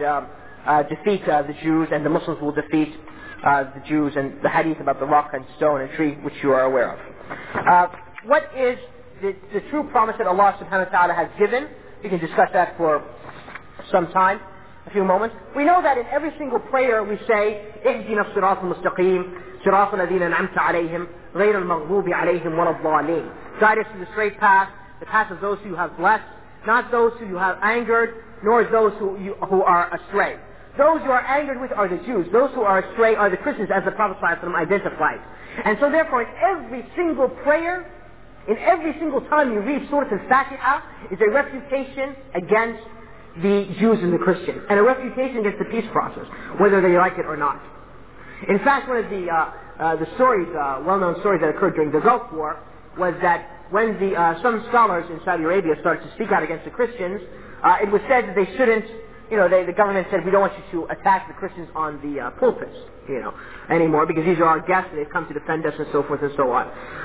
B: defeat the Jews, and the Muslims will defeat the Jews, and the hadith about the rock and stone and tree, which you are aware of. What is the true promise that Allah subhanahu wa ta'ala has given? We can discuss that for some time, a few moments. We know that in every single prayer we say, اهدنا الصراط المستقيم صراط الذين أنعمت عليهم غير المغضوب عليهم ولا الضالين. Guide us to the straight path, the path of those who you have blessed, not those who you have angered, nor those who are astray. Those who are angered with are the Jews. Those who are astray are the Christians, as the Prophet ﷺ identified. And so therefore, in every single prayer, in every single time you read Surah Al-Fatiha, is a refutation against the Jews and the Christians, and a refutation against the peace process, whether they like it or not. In fact, one of the stories, well-known stories that occurred during the Gulf War, was that when some scholars in Saudi Arabia started to speak out against the Christians, it was said that they shouldn't, the government said, we don't want you to attack the Christians on the pulpits, anymore, because these are our guests and they've come to defend us and so forth and so on.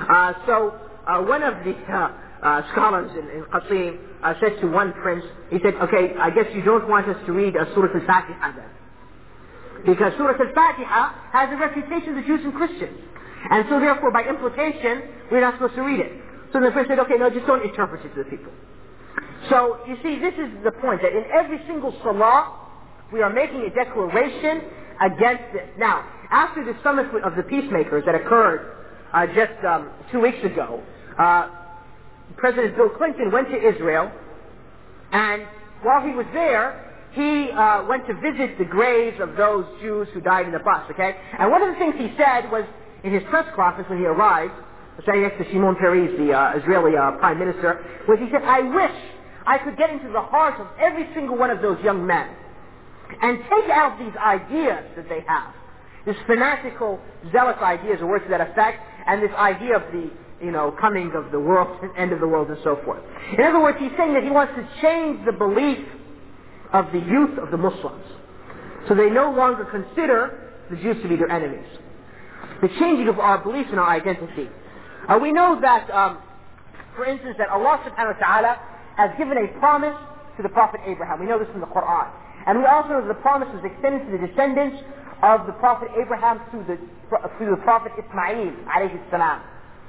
B: So one of the scholars in Qasim said to one prince, he said, okay, I guess you don't want us to read Surah Al-Fatiha then. Because Surah Al-Fatiha has a refutation of the Jews and Christians. And so therefore, by implication, we're not supposed to read it. So the prince said, okay, no, just don't interpret it to the people. So, you see, this is the point, that in every single salah, we are making a declaration against this. Now, after the summit of the peacemakers that occurred just 2 weeks ago, President Bill Clinton went to Israel, and while he was there, he went to visit the graves of those Jews who died in the bus, okay? And one of the things he said was, in his press conference when he arrived, standing next to Shimon Peres, the Israeli Prime Minister, was he said, I wish I could get into the heart of every single one of those young men and take out these ideas that they have, this fanatical, zealous ideas or words to that effect, and this idea of the coming of the world, end of the world, and so forth. In other words, he's saying that he wants to change the belief of the youth of the Muslims, so they no longer consider the Jews to be their enemies. The changing of our beliefs and our identity. We know that, for instance, that Allah subhanahu wa ta'ala has given a promise to the Prophet Abraham. We know this from the Quran. And we also know that the promise was extended to the descendants of the Prophet Abraham through the Prophet Ismail alayhi salam.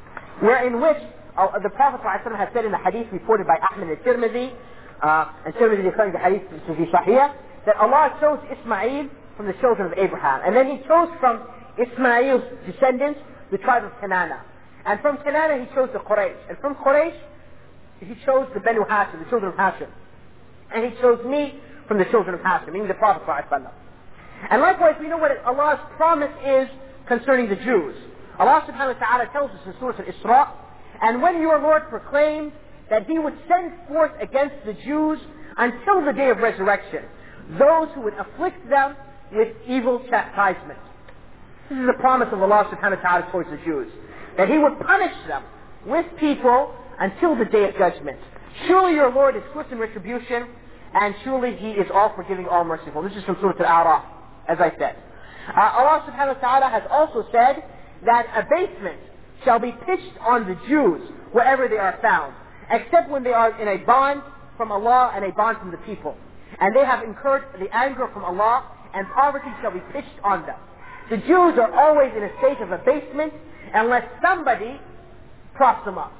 B: In which the Prophet ﷺ has said in the hadith reported by Ahmad al-Tirmidhi, and Tirmidhi declaring the hadith to be sahih, that Allah chose Ismail from the children of Abraham. And then He chose from Ismail's descendants the tribe of Kanana. And from Kanana He chose the Quraysh. And from Quraysh He chose the Banu Hashim, the children of Hashim. And He chose me from the children of Hashim, meaning the Prophet ﷺ. And likewise we know what Allah's promise is concerning the Jews. Allah subhanahu wa ta'ala tells us in Surah Al-Isra, and when your Lord proclaimed that He would send forth against the Jews until the day of resurrection, those who would afflict them with evil chastisement. This is the promise of Allah subhanahu wa ta'ala towards the Jews, that He would punish them with people until the day of judgment. Surely your Lord is swift in retribution, and surely He is all forgiving, all merciful. This is from Surah Al-A'raf, as I said. Allah subhanahu wa ta'ala has also said that abasement shall be pitched on the Jews wherever they are found, except when they are in a bond from Allah and a bond from the people. And they have incurred the anger from Allah, and poverty shall be pitched on them. The Jews are always in a state of abasement unless somebody props them up.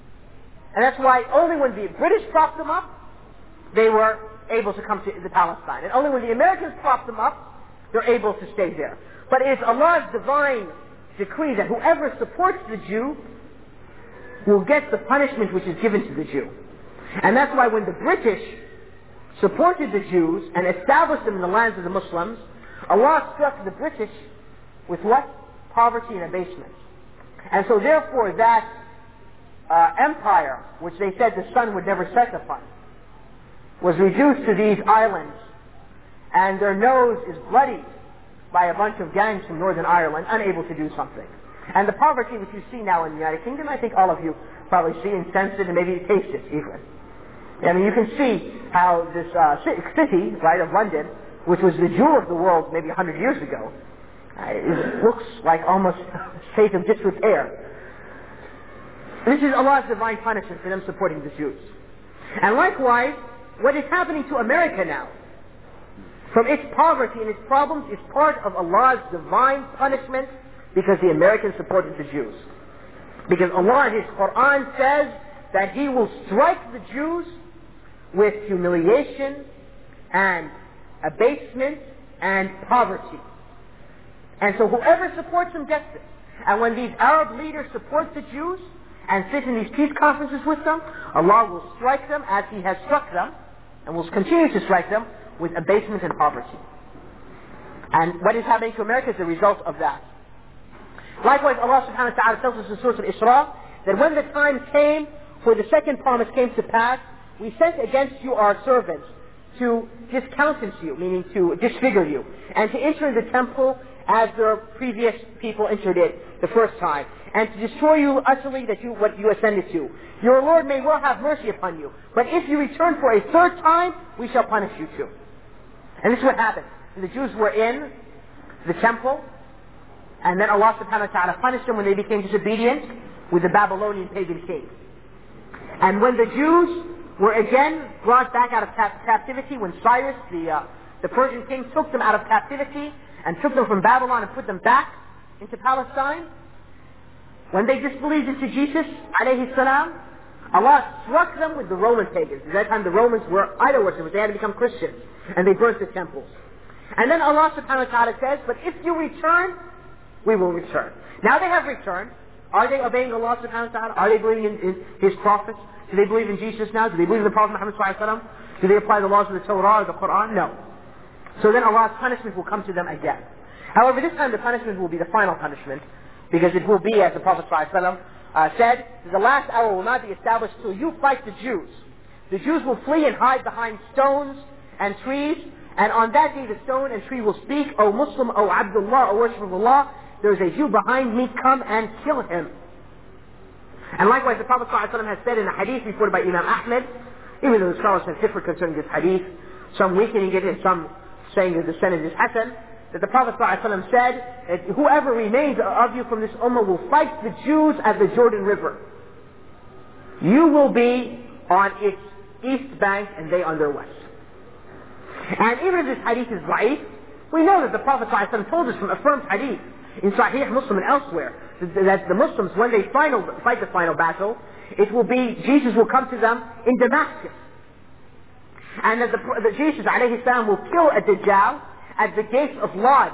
B: And that's why only when the British propped them up, they were able to come to Palestine. And only when the Americans propped them up, they're able to stay there. But it is Allah's divine decree that whoever supports the Jew will get the punishment which is given to the Jew. And that's why when the British
A: supported the Jews and established them in the lands of the Muslims, Allah struck the British with what? Poverty and abasement. And so therefore that empire, which they said the sun would never set upon, was reduced to these islands, and their nose is bloodied by a bunch of gangs from Northern Ireland, unable to do something. And the poverty which you see now in the United Kingdom, I think all of you probably see and sense it and maybe taste it even. I mean, you can see how this city, right, of London, which was the jewel of the world maybe 100 years ago, looks like almost a state of disrepair. This is Allah's divine punishment for them supporting the Jews. And likewise, what is happening to America now, from its poverty and its problems, is part of Allah's divine punishment because the Americans supported the Jews. Because Allah in His Quran says that He will strike the Jews with humiliation and abasement and poverty. And so whoever supports them gets it. And when these Arab leaders support the Jews and sit in these peace conferences with them, Allah will strike them as He has struck them, and will continue to strike them with abasement and poverty. And what is happening to America is the result of that. Likewise, Allah subhanahu wa ta'ala tells us in Surah Al-Isra that when the time came for the second promise came to pass, we sent against you our servants to discountenance you, meaning to disfigure you, and to enter the temple as the previous people entered it the first time, and to destroy you utterly what you ascended to. Your Lord may well have mercy upon you, but if you return for a third time, we shall punish you too. And this is what happened. The Jews were in the temple, and then Allah subhanahu wa ta'ala punished them when they became disobedient with the Babylonian pagan king. And when the Jews were again brought back out of captivity, when Cyrus, the Persian king, took them out of captivity and took them from Babylon and put them back into Palestine, when they disbelieved into Jesus, alayhi salam, Allah struck them with the Roman pagans. At that time the Romans were idol worshippers. They had to become Christians. And they burnt the temples. And then Allah subhanahu wa ta'ala says, but if you return, we will return. Now they have returned. Are they obeying Allah subhanahu wa ta'ala? Are they believing in His prophets? Do they believe in Jesus now? Do they believe in the Prophet Muhammad sallallahu alaihi wasallam? Do they apply the laws of the Torah or the Quran? No. So then Allah's punishment will come to them again. However, this time the punishment will be the final punishment, because it will be, as the Prophet sallallahu alaihi wasallam said, the last hour will not be established till you fight the Jews. The Jews will flee and hide behind stones and trees, and on that day the stone and tree will speak, O Muslim, O Abdullah, O worshipper of Allah, there is a Jew behind me, come and kill him. And likewise the Prophet ﷺ has said in a hadith reported by Imam Ahmed, even though the scholars have differed concerning this hadith, some weakening it and some saying that the sanad is hasan, that the Prophet ﷺ said that whoever remains of you from this ummah will fight the Jews at the Jordan River. You will be on its east bank and they on their west. And even if this hadith is da'if, we know that the Prophet ﷺ told us from affirmed hadith in Sahih Muslim and elsewhere that the Muslims, when they fight the final battle, it will be, Jesus will come to them in Damascus. And that Jesus alayhi salam will kill a Dajjal at the gates of Lud,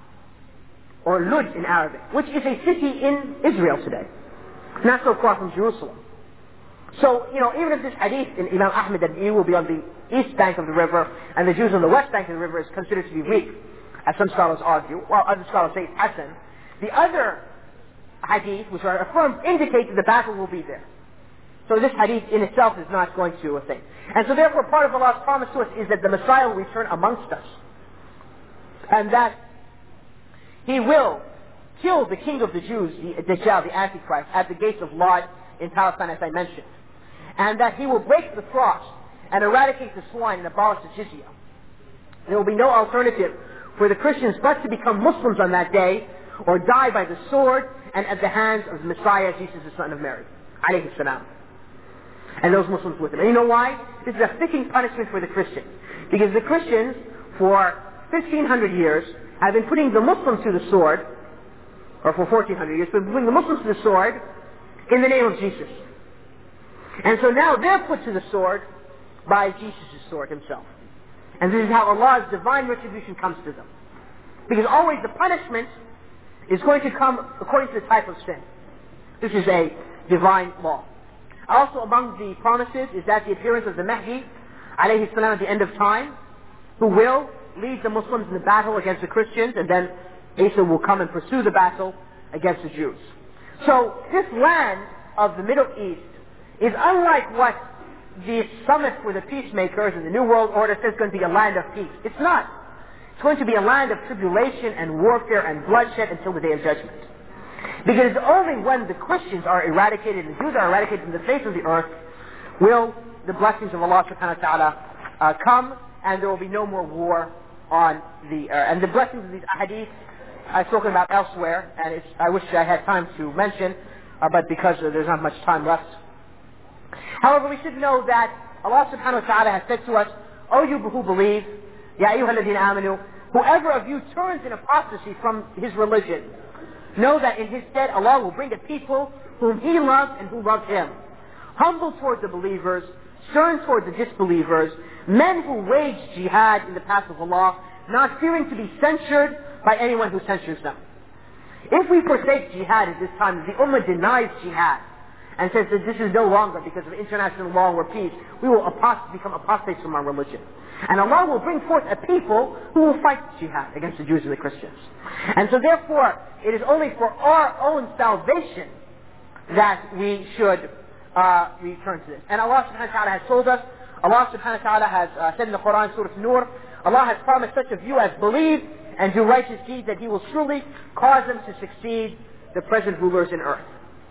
A: or Lud in Arabic, which is a city in Israel today, not so far from Jerusalem. So, even if this hadith in Imam Ahmed that you will be on the east bank of the river and the Jews on the west bank of the river is considered to be weak, as some scholars argue, while other scholars say it's hasan, the other hadith, which are affirmed, indicate that the battle will be there. So this hadith in itself is not going to a thing. And so therefore part of Allah's promise to us is that the Messiah will return amongst us. And that He will kill the king of the Jews, the Dajjal, the Antichrist, at the gates of Lud in Palestine, as I mentioned. And that He will break the cross and eradicate the swine and abolish the jizya. There will be no alternative for the Christians but to become Muslims on that day, or die by the sword and at the hands of the Messiah, Jesus the son of Mary, alayhi salam. And those Muslims with him. And you know why? This is a fitting punishment for the Christians. Because the Christians, for 1,500 years, have been putting the Muslims to the sword, or for 1,400 years, been putting the Muslims to the sword in the name of Jesus. And so now they're put to the sword by Jesus' sword Himself. And this is how Allah's divine retribution comes to them. Because always the punishment is going to come according to the type of sin. This is a divine law. Also among the promises is that the appearance of the Mahdi
B: alayhi salam at the end of time, who will lead the Muslims in the battle against the Christians, and then Isa will come and pursue the battle against the Jews. So this land of the Middle East is unlike what the summit for the peacemakers and the New World Order says is going to be a land of peace. It's not. It's going to be a land of tribulation and warfare and bloodshed until the Day of Judgment. Because only when the Christians are eradicated and the Jews are eradicated from the face of the earth will the blessings of Allah subhanahu wa ta'ala come, and there will be no more war on the earth. And the blessings of these ahadith I've spoken about elsewhere, and I wish I had time to mention, but because there's not much time left. However, we should know that Allah subhanahu wa ta'ala has said to us, O you who believe, Ya ayyuha alladhina amanu, whoever of you turns in apostasy from his religion, know that in his stead Allah will bring a people whom he loves and who love him. Humble toward the believers, stern toward the disbelievers, men who wage jihad in the path of Allah, not fearing to be censured by anyone who censures them. If we forsake jihad at this time, the ummah denies jihad and says that this is no longer because of international law or peace, we will become apostates from our religion. And Allah will bring forth a people who will fight jihad against the Jews and the Christians. And so therefore, it is only for our own salvation that we should return to this. And Allah subhanahu wa ta'ala has told us, Allah subhanahu wa ta'ala has said in the Quran, Surah Nur, Allah has promised such of you as believe and do righteous deeds that He will surely cause them to succeed the present rulers in earth.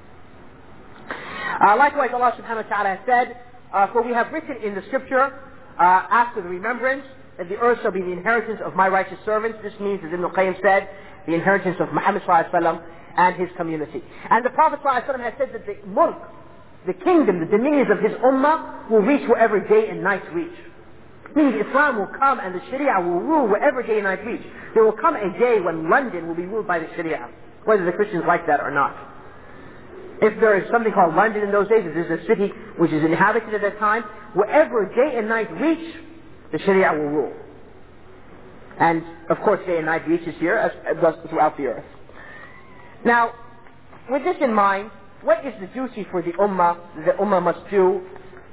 B: Likewise, Allah subhanahu wa ta'ala has said, for we have written in the scripture, after the remembrance, that the earth shall be the inheritance of my righteous servants. This means, as Ibn al-Qayyim said, the inheritance of Muhammad sallallahu alaihi wasallam and his community. And the Prophet sallallahu alaihi wasallam has said that the mulk, the kingdom, the dominions of his ummah will reach wherever day and night reach. Meaning Islam will come and the Sharia will rule wherever day and night reach. There will come a day when London will be ruled by the Sharia, whether the Christians like that or not. If there is something called London in those days, if there's a city which is inhabited at that time, wherever day and night reach, the Sharia will rule. And of course day and night reaches here as does throughout the earth. Now, with this in mind, what is the duty for the ummah must do,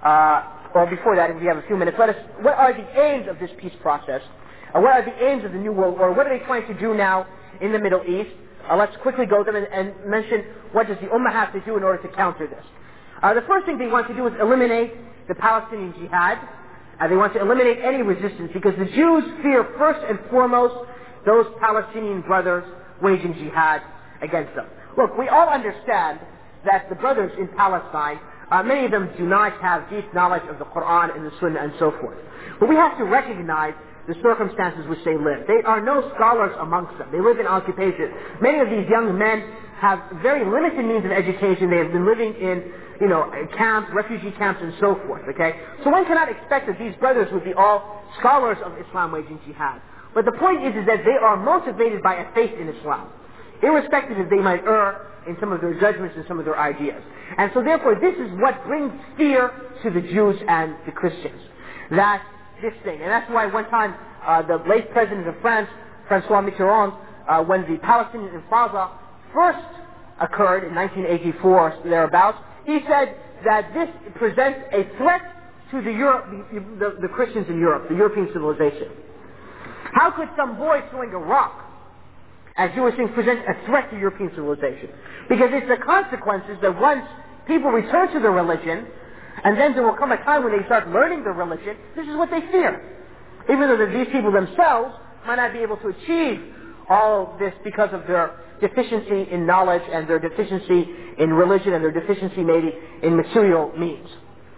B: or before that, if we have a few minutes, what are the aims of this peace process? What are the aims of the New World Order? What are they trying to do now in the Middle East? Let's quickly go to them and mention what does the ummah have to do in order to counter this. The first thing they want to do is eliminate the Palestinian jihad. They want to eliminate any resistance because the Jews fear first and foremost those Palestinian brothers waging jihad against them. Look, we all understand that the brothers in Palestine, many of them do not have deep knowledge of the Quran and the Sunnah and so forth. But we have to recognize the circumstances which they live. They are no scholars amongst them. They live in occupation. Many of these young men have very limited means of education. They have been living in, camps, refugee camps and so forth, okay? So one cannot expect that these brothers would be all scholars of Islam waging jihad. But the point is that they are motivated by a faith in Islam, irrespective if they might err in some of their judgments and some of their ideas. And so therefore this is what brings fear to the Jews and the Christians. That this thing. And that's why one time the late president of France, François Mitterrand, when the Palestinian Intifada first occurred in 1984 thereabouts, he said that this presents a threat to the Christians in Europe, the European civilization. How could some boy throwing a rock as Jewish things present a threat to European civilization? Because it's the consequences that once people return to their religion, and then there will come a time when they start learning their religion, this is what they fear. Even though these people themselves might not be able to achieve all of this because of their deficiency in knowledge and their deficiency in religion and their deficiency maybe in material means.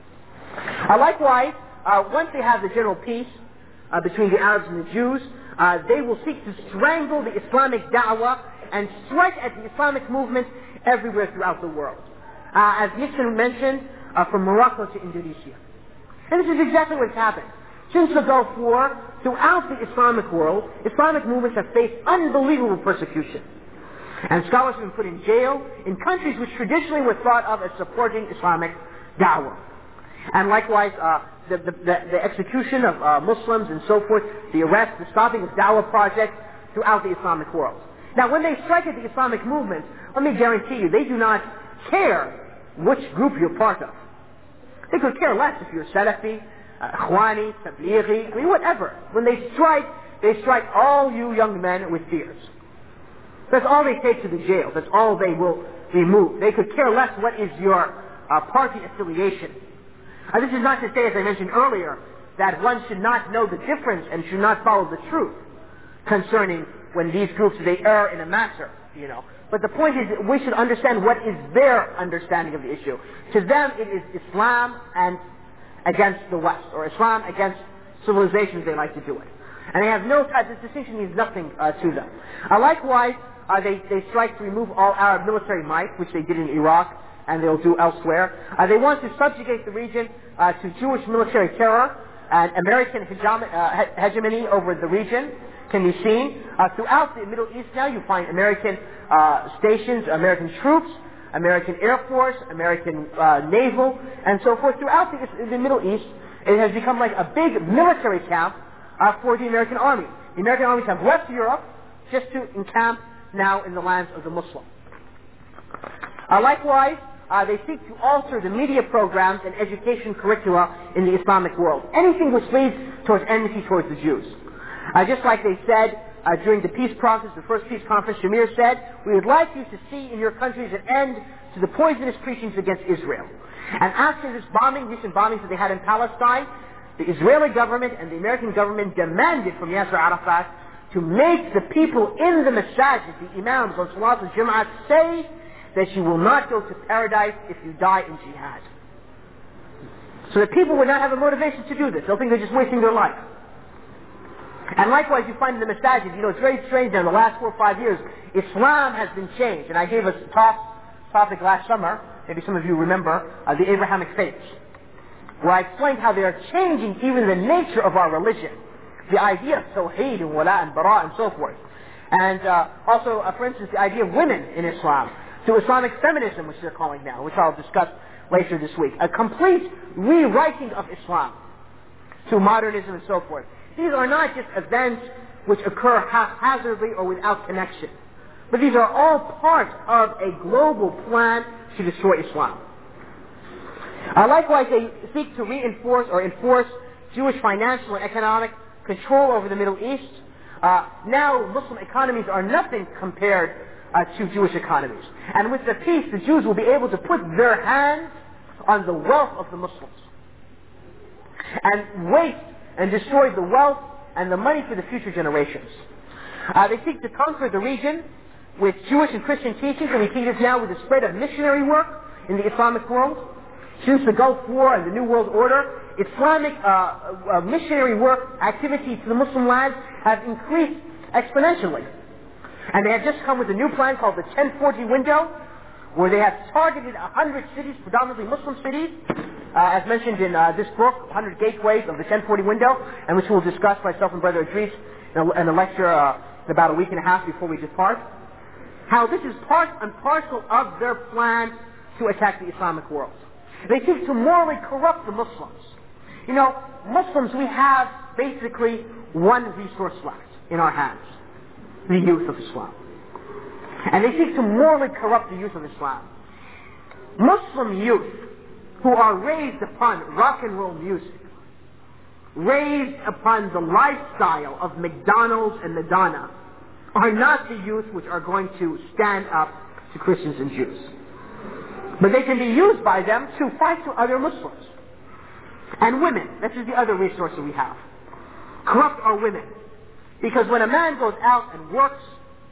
B: Likewise, once they have the general peace between the Arabs and the Jews, they will seek to strangle the Islamic da'wah and strike at the Islamic movement everywhere throughout the world. As Nixon mentioned, from Morocco to Indonesia. And this is exactly what's happened. Since the Gulf War, throughout the Islamic world, Islamic movements have faced unbelievable persecution. And scholars have been put in jail in countries which traditionally were thought of as supporting Islamic da'wah. And likewise, the execution of Muslims and so forth, the arrest, the stopping of da'wah projects throughout the Islamic world. Now when they strike at the Islamic movement, let me guarantee you, they do not care which group you're part of. They could care less if you're Salafi, Ikhwani, Tablighi, I mean whatever. When they strike all you young men with fears. That's all they take to the jail. That's all they will remove. They could care less what is your party affiliation. This is not to say, as I mentioned earlier, that one should not know the difference and should not follow the truth concerning when these groups, they err in a matter, you know. But the point is that we should understand what is their understanding of the issue. To them, it is Islam and against the West, or Islam against civilizations, they like to do it. And they have no type, this distinction means nothing to them. Likewise, they strike to remove all Arab military might, which they did in Iraq, and they'll do elsewhere. They want to subjugate the region to Jewish military terror, and American hegemony over the region can be seen. Throughout the Middle East now, you find American stations, American troops, American Air Force, American naval, and so forth. Throughout the Middle East, it has become like a big military camp for the American army. The American armies have left Europe just to encamp now in the lands of the Muslim. Likewise, they seek to alter the media programs and education curricula in the Islamic world. Anything which leads towards enmity towards the Jews. Just like they said during the peace process, the first peace conference, Shamir said, we would like you to see in your countries an end to the poisonous preachings against Israel. And after this recent bombings that they had in Palestine, the Israeli government and the American government demanded from Yasser Arafat to make the people in the masajid, the imams on Salat al-Jum'ah, say that you will not go to paradise if you die in jihad. So that people would not have a motivation to do this. They'll think they're just wasting their life. And likewise, you find in the masajid, you know, it's very strange now, in the last 4 or 5 years, Islam has been changed. And I gave a topic last summer, maybe some of you remember, the Abrahamic faiths, where I explained how they are changing even the nature of our religion. The idea of tawheed and wala and bara and so forth. And also, for instance, the idea of women in Islam, to Islamic feminism, which they're calling now, which I'll discuss later this week. A complete rewriting of Islam to modernism and so forth. These are not just events which occur haphazardly or without connection, but these are all part of a global plan to destroy Islam. Likewise, they seek to reinforce or enforce Jewish financial and economic control over the Middle East. Now, Muslim economies are nothing compared to Jewish economies. And with the peace, the Jews will be able to put their hands on the wealth of the Muslims and waste and destroy the wealth and the money for the future generations. They seek to conquer the region with Jewish and Christian teachings, and we see this now with the spread of missionary work in the Islamic world. Since the Gulf War and the New World Order, Islamic missionary work activity to the Muslim lands have increased exponentially. And they have just come with a new plan called the 1040 window, where they have targeted 100 cities, predominantly Muslim cities, as mentioned in this book, 100 Gateways of the 1040 window, and which we'll discuss myself and Brother Idris in a lecture in about a week and a half before we depart. How this is part and parcel of their plan to attack the Islamic world. They seek to morally corrupt the Muslims. You know, Muslims, we have basically one resource left in our hands. The youth of Islam. And they seek to morally corrupt the youth of Islam. Muslim youth who are raised upon rock and roll music, raised upon the lifestyle of McDonald's and Madonna, are not the youth which are going to stand up to Christians and Jews. But they can be used by them to fight to other Muslims. And women, this is the other resource that we have. Corrupt our women. Because when a man goes out and works,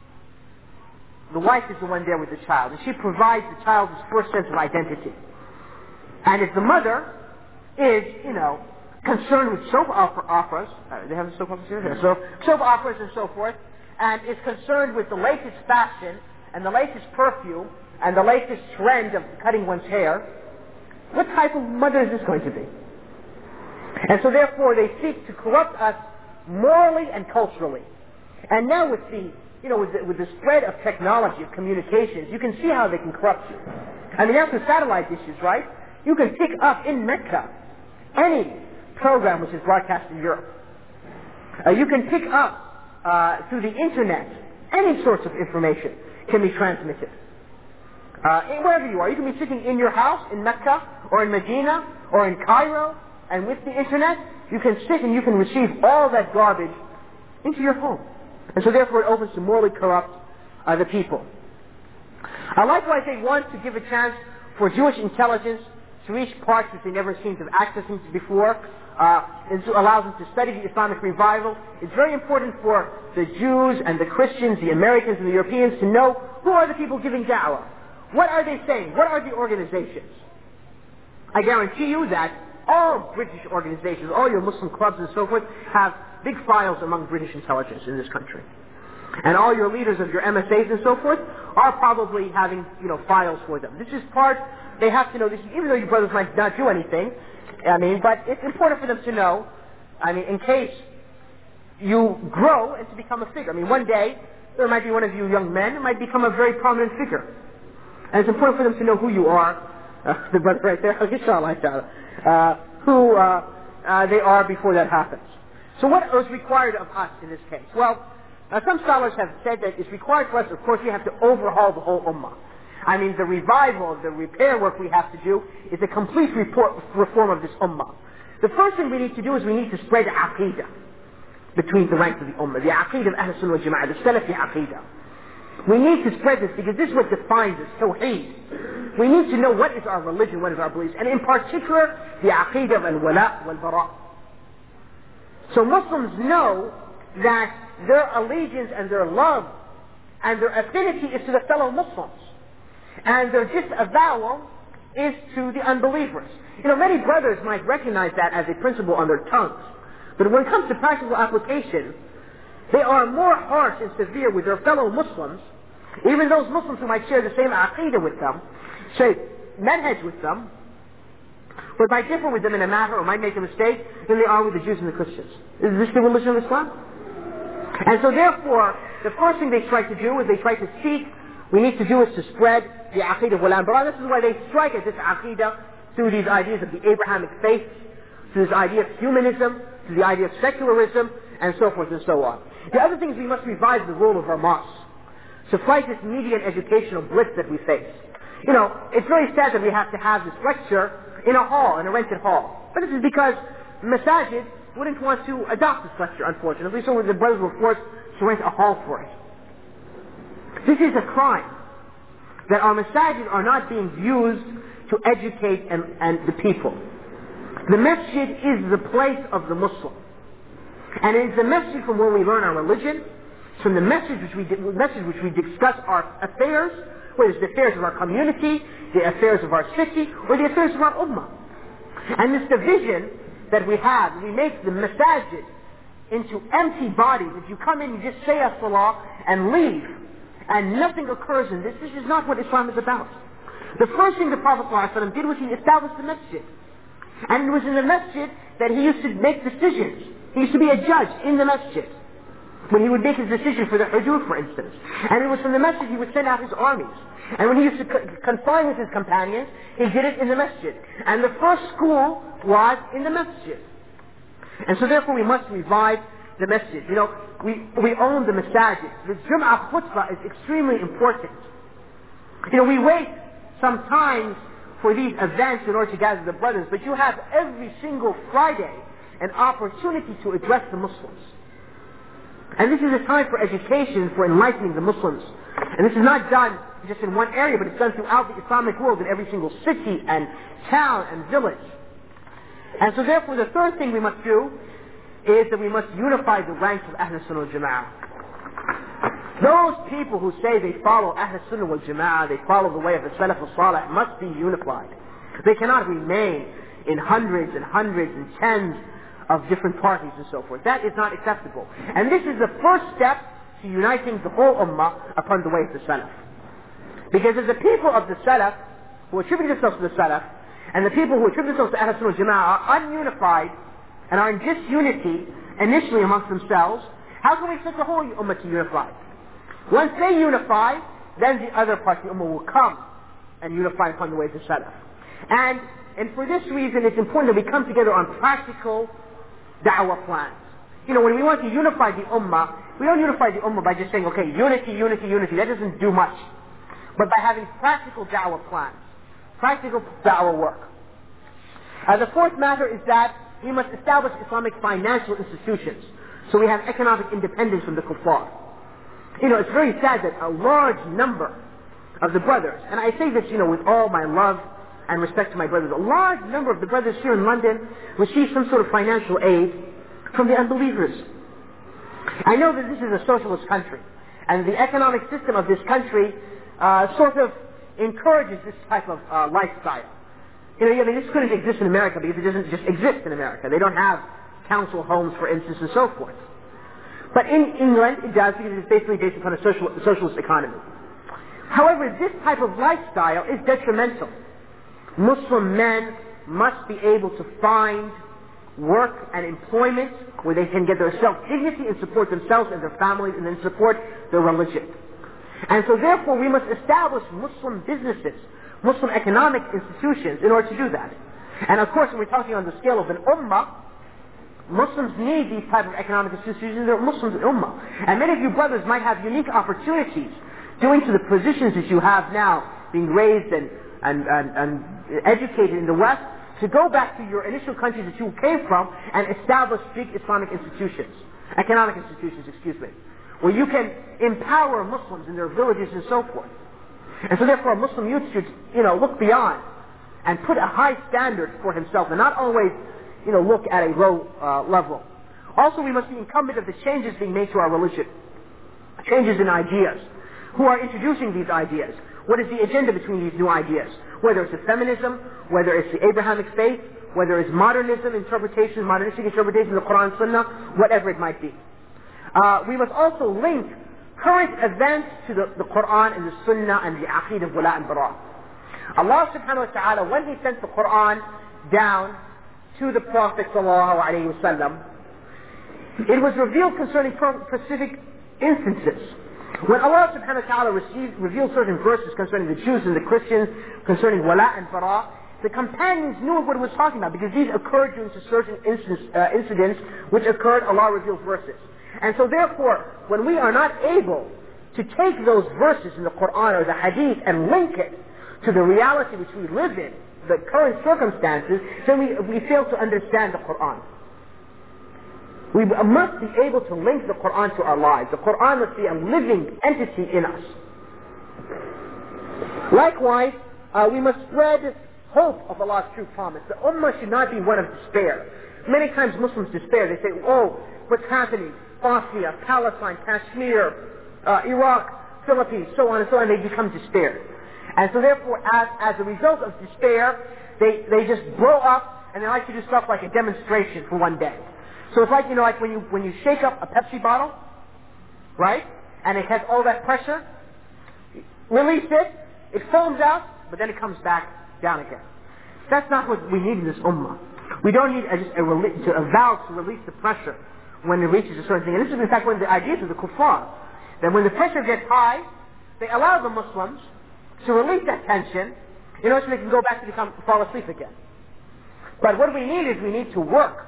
B: the wife is the one there with the child, and she provides the child's first sense of identity. And if the mother is, you know, concerned with soap operas, they have soap operas here? So, soap operas and so forth, and is concerned with the latest fashion, and the latest perfume, and the latest trend of cutting one's hair, what type of mother is this going to be? And so therefore they seek to corrupt us morally and culturally. And now with the, you know, with the spread of technology, of communications, you can see how they can corrupt you. I mean, after satellite dishes, right? You can pick up in Mecca any program which is broadcast in Europe. You can pick up through the internet any sorts of information can be transmitted. Wherever you are, you can be sitting in your house in Mecca or in Medina or in Cairo
A: and with the internet, you can sit and you can receive all that garbage into your home. And so therefore it opens to morally corrupt the people. Likewise, they want to give a chance for Jewish intelligence to reach parts which they never seemed to have access to before. And so allows them to study the Islamic revival. It's very important for the Jews and the Christians, the Americans and the Europeans to know who are the people giving da'wah. What are they saying? What are the organizations? I guarantee you that all British organizations, all your Muslim clubs and so forth, have big files among British intelligence in this country. And all your leaders of your MSAs and so forth are probably having, files for them. This is part, they have to know this, even though you brothers might not do anything, but it's important for them to know, in case you grow and to become a figure. One day, there might be one of you young men who might become a very prominent figure. And it's important for them to know who you are, the brother right there, who they are before that happens. So what is required of us in this case? Well, some scholars have said that it's required for us, of course, we have to overhaul the whole ummah. The revival, the repair work we have to do is a complete reform of this ummah. The first thing we need to do is we need to spread aqeedah between the ranks of the ummah, the aqeedah of Ahl Sunnah wal Jama'ah, the Salafi aqeedah. We need to spread this because this is what defines us, Tawheed. We need to know what is our religion, what is our beliefs, and in particular, the aqeedah of al-wala wal-bara. So Muslims know that their allegiance and their love and their affinity is to the fellow Muslims. And their disavowal is to the unbelievers. Many brothers might recognize that as a principle on their tongues. But when it comes to practical application, they are more harsh and severe with their fellow Muslims, even those Muslims who might share the same aqeedah with them, say manhaj with them, but might differ with them in a matter or might make a mistake than they are with the Jews and the Christians. Is this the religion of Islam? And so therefore, the first thing they try to do is they try to seek, we need to do is to spread the aqeedah of wala and bara. This is why they strike at this aqeedah through these ideas of the Abrahamic faith, through this idea of humanism, through the idea of secularism, and so forth and so on. The other thing is we must revive the role of our mosques to fight this media and educational blitz that we face. It's very sad that we have to have this lecture in a hall, in a rented hall. But this is because masajid wouldn't want to adopt this lecture, unfortunately, so the brothers were forced to rent a hall for it. This is a crime, that our masajid are not being used to educate and the people. The masjid is the place of the Muslim. And it is the masjid from where we learn our religion, from the message which we discuss our affairs, whether it's the affairs of our community, the affairs of our city, or the affairs of our ummah. And this division that we have, we make the masajid into empty bodies. If you come in, you just say as-salah and leave, and nothing occurs in this. This is not what Islam is about. The first thing the Prophet ﷺ did was he established the masjid. And it was in the masjid that he used to make decisions. He used to be a judge in the masjid, when he would make his decision for the hudud, for instance. And it was from the masjid he would send out his armies. And when he used to confine with his companions, he did it in the masjid. And the first school was in the masjid. And so therefore we must revive the masjid. We own the masajid. The Jum'ah khutbah is extremely important. We wait sometimes for these events in order to gather the brothers, but you have every single Friday an opportunity to address the Muslims. And this is a time for education, for enlightening the Muslims. And this is not done just in one area, but it's done throughout the Islamic world, in every single city and town and village. And so therefore the third thing we must do is that we must unify the ranks of Ahl Sunnah wal Jama'ah. Those people who say they follow Ahl Sunnah wal Jama'ah, they follow the way of the Salaf al-Salih, must be unified. They cannot remain in hundreds and hundreds and tens of different parties and so forth. That is not acceptable. And this is the first step to uniting the whole ummah upon the way of the Salaf. Because as the people of the Salaf, who attribute themselves to the Salaf, and the people who attribute themselves to Ahl Sunnah wal Jama'ah are ununified and are in disunity initially amongst themselves, how can we expect the whole ummah to unify? Once they unify, then the other parts of the ummah will come and unify upon the way of the Salaf. And for this reason, it's important that we come together on practical da'wah plans. When we want to unify the ummah, we don't unify the ummah by just saying, okay, unity, unity, unity. That doesn't do much. But by having practical da'wah plans, practical da'wah work.
B: The fourth matter is that we must establish Islamic financial institutions, so we have economic independence from the kuffar. It's very sad that a large number of the brothers, and I say this, with all my love and respect to my brothers, a large number of the brothers here in London receive some sort of financial aid from the unbelievers. I know that this is a socialist country, and the economic system of this country sort of encourages this type of lifestyle. This couldn't exist in America because it doesn't just exist in America. They don't have council homes, for instance, and so forth. But in England, it does because it's basically based upon a socialist economy. However, this type of lifestyle is detrimental. Muslim men must be able to find work and employment where they can get their self-dignity and support themselves and their families and then support their religion. And so therefore we must establish Muslim businesses, Muslim economic institutions in order to do that. And of course when we're talking on the scale of an ummah, Muslims need these type of economic institutions. They're Muslims in ummah. And many of you brothers might have unique opportunities due to the positions that you have now, being raised and educated in the West, to go back to your initial countries that you came from and establish big Islamic institutions, economic institutions, where you can empower Muslims in their villages and so forth. And so therefore a Muslim youth should, look beyond and put a high standard for himself and not always, look at a low level. Also we must be incumbent of the changes being made to our religion, changes in ideas. Who are introducing these ideas? What is the agenda between these new ideas? Whether it's feminism, whether it's the Abrahamic faith, whether it's modernistic interpretation of the Quran and Sunnah, whatever it might be. We must also link current events to the Quran and the Sunnah and the Aqeedah of Wala and Bara. Allah subhanahu wa ta'ala, when He sent the Quran down to the Prophet sallallahu alayhi wa sallam, it was revealed concerning specific instances. When Allah subhanahu wa ta'ala revealed certain verses concerning the Jews and the Christians, concerning Wala and Bara, the companions knew what it was talking about because these occurred due to certain incidents which occurred, Allah revealed verses. And so therefore, when we are not able to take those verses in the Quran or the Hadith and link it to the reality which we live in, the current circumstances, then we fail to understand the Quran. We must be able to link the Quran to our lives. The Quran must be a living entity in us. Likewise, we must spread hope of Allah's true promise. The Ummah should not be one of despair. Many times Muslims despair. They say, what's happening? Bosnia, Palestine, Kashmir, Iraq, Philippines, so on and so on. They become despair. And so therefore, as a result of despair, they just blow up and they like to do stuff like a demonstration for one day. So it's like, like when you shake up a Pepsi bottle, right? And it has all that pressure, release it, it foams out, but then it comes back down again. That's not what we need in this ummah. We don't need a valve to release the pressure when it reaches a certain thing. And this is in fact one of the ideas of the kuffar. That when the pressure gets high, they allow the Muslims to release that tension in order so they can go back to fall asleep again. But what we need to work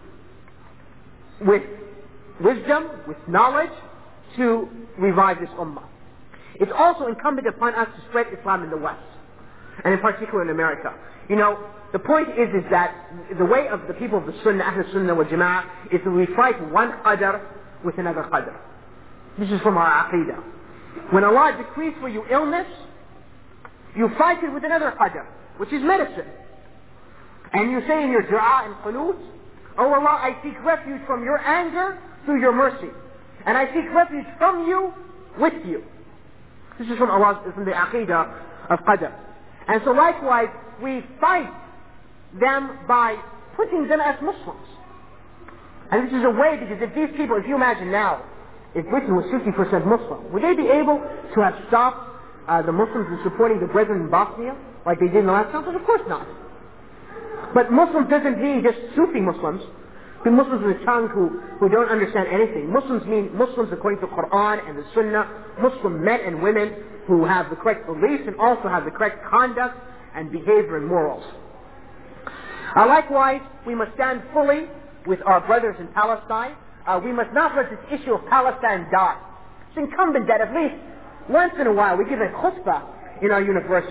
B: with wisdom, with knowledge, to revive this ummah. It's also incumbent upon us to spread Islam in the West, and in particular in America. The point is that the way of the people of the Sunnah, Ahl Sunnah wal Jama'ah, is that we fight one qadr with another qadr. This is from our Aqeedah. When Allah decrees for you illness, you fight it with another qadr, which is medicine. And you say in your dua and qunut, Oh Allah, I seek refuge from your anger through your mercy. And I seek refuge from you with you. This is from the Aqeedah of Qadr. And so likewise, we fight them by putting them as Muslims. And this is a way, because if these people, if you imagine now, if Britain was 50% Muslim, would they be able to have stopped the Muslims in supporting the brethren in Bosnia, like they did in the last council? Of course not. But Muslims doesn't mean just Sufi Muslims, the Muslims in the tongue who don't understand anything. Muslims mean Muslims according to the Quran and the Sunnah, Muslim men and women who have the correct beliefs and also have the correct conduct and behavior and morals. Likewise, we must stand fully with our brothers in Palestine. We must not let this issue of Palestine die. It's incumbent that at least once in a while we give a khutbah in our universities.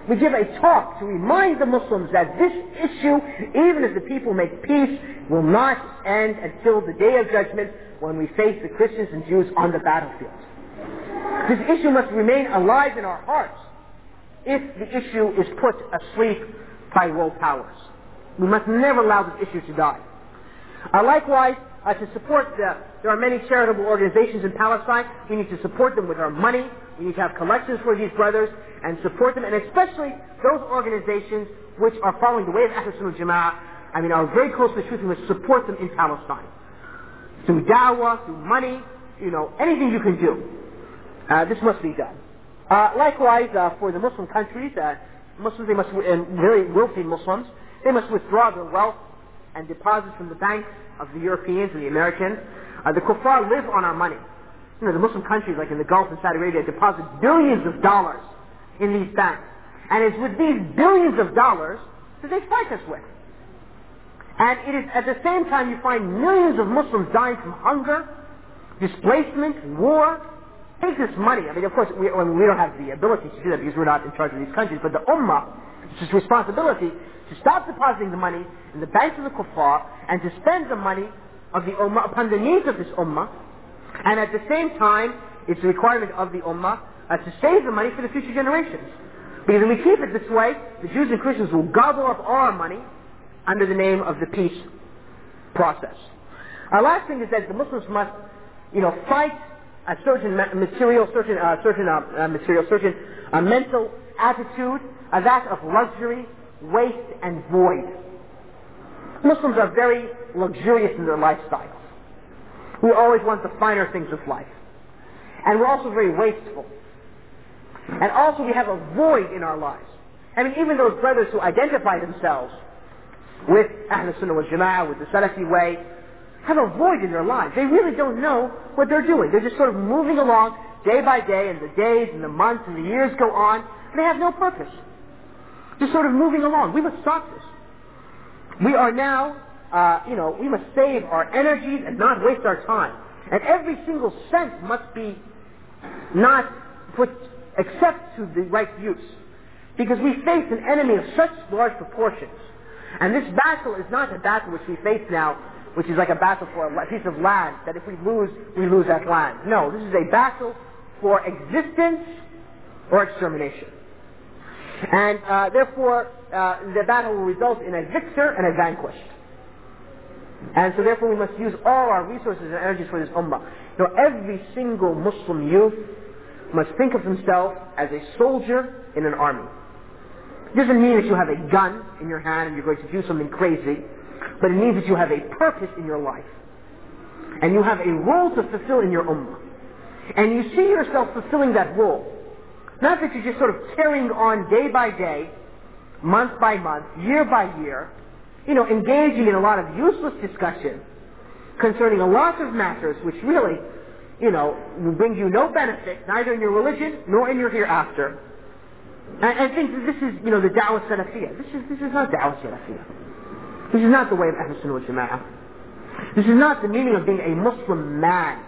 A: We give a talk to remind the Muslims that this issue, even if the people make peace, will not end until the day of judgment when we face the Christians and Jews on the battlefield. This issue must remain alive in our hearts if the issue is put asleep by world powers. We must never allow this issue to die. Likewise, to support there are many charitable organizations in Palestine. We need to support them with our money. We need to have collections for these brothers and support them, and especially those organizations which are following the way of Ahl Sunnah Jama'ah. Are very close to the truth. We must support them in Palestine through da'wah, through money, anything you can do. This must be done. Likewise, for the Muslim countries, Muslims, they must, and very wealthy Muslims, they must withdraw their wealth and deposit from the banks of the Europeans and the Americans. The kuffar live on our money. The Muslim countries like in the Gulf and Saudi Arabia deposit billions of dollars in these banks. And it's with these billions of dollars that they fight us with. And it is at the same time you find millions of Muslims dying from hunger, displacement, war. Take this money. Of course, we don't have the ability to do that because we're not in charge of these countries, but the Ummah, it's its responsibility to stop depositing the money in the banks of the kuffar and to spend the money of the Ummah upon the needs of this Ummah. And at the same time, it's a requirement of the Ummah to save the money for the future generations. Because if we keep it this way, the Jews and Christians will gobble up all our money under the name of the peace process. Our last thing is that the Muslims must, fight a certain mental attitude, that of luxury, waste, and void. Muslims are very luxurious in their lifestyles. We always want the finer things of life. And we're also very wasteful. And also we have a void in our lives. Even those brothers who identify themselves with Ahl Sunnah wal Jama'ah, with the Salafi way, have a void in their lives. They really don't know what they're doing. They're just sort of moving along day by day, and the days and the months and the years go on, and they have no purpose. Just sort of moving along. We must stop this. We are now, we must save our energies and not waste our time. And every single cent must be not put except to the right use. Because we face an enemy of such large proportions. And this battle is not a battle which we face now, which is like a battle for a piece of land, that if we lose that land. No, this is a battle for existence or extermination. And therefore, the battle will result in a victor and a vanquished. And so therefore we must use all our resources and energies for this ummah. Every single Muslim youth must think of himself as a soldier in an army. It doesn't mean that you have a gun in your hand and you're going to do something crazy, but it means that you have a purpose in your life. And you have a role to fulfill in your ummah. And you see yourself fulfilling that role. Not that you're just sort of carrying on day by day, month by month, year by year, engaging in a lot of useless discussion concerning a lot of matters which really, will bring you no benefit, neither in your religion nor in your hereafter. And I think that this is, the da'wah salafiyah. This is not da'wah salafiyah. This is not the way of Ahl Sunnah wal Jama'ah. This is not the meaning of being a Muslim man.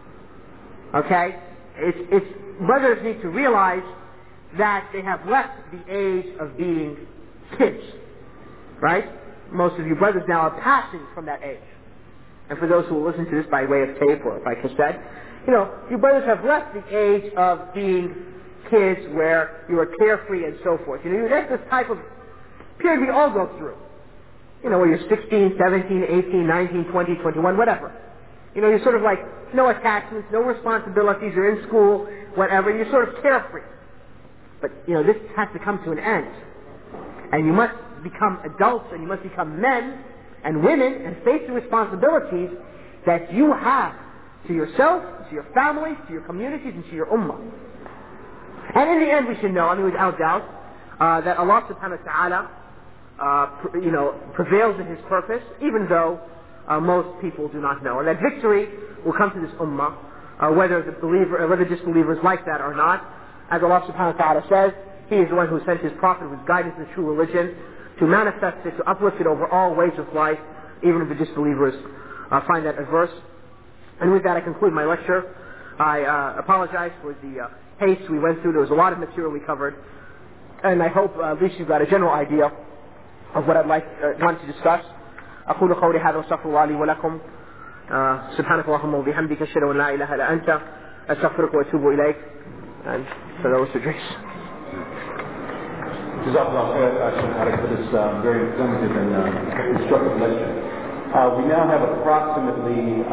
A: Okay? It's brothers need to realize that they have left the age of being kids. Right? Most of you brothers now are passing from that age. And for those who will listen to this by way of tape or by cassette, you brothers have left the age of being kids where you are carefree and so forth. That's the type of period we all go through. Where you're 16, 17, 18, 19, 20, 21, whatever. You're sort of like no attachments, no responsibilities, you're in school, whatever, you're sort of carefree. But, this has to come to an end. And you must become adults and you must become men and women and face the responsibilities that you have to yourself, to your families, to your communities, and to your ummah. And in the end we should know, without doubt, that Allah subhanahu wa ta'ala prevails in His purpose, even though most people do not know. And that victory will come to this ummah, whether disbelievers like that or not. As Allah subhanahu wa ta'ala says, He is the one who sent His Prophet with guidance in the true religion, to manifest it, to uplift it over all ways of life, even if the disbelievers find that adverse. And with that I conclude my lecture. I apologize for the haste we went through. There was a lot of material we covered.
B: and I hope at least you've got a general idea of what I'd want to discuss. أقول قولي هذا واستغفر الله لي ولكم. سبحانك اللهم وبحمدك أشهد أن لا إله إلا أنت أستغفرك وأتوب إليك. And so that was the drinks.
C: Jazakallah khair for this very informative and instructive lecture. We now have approximately,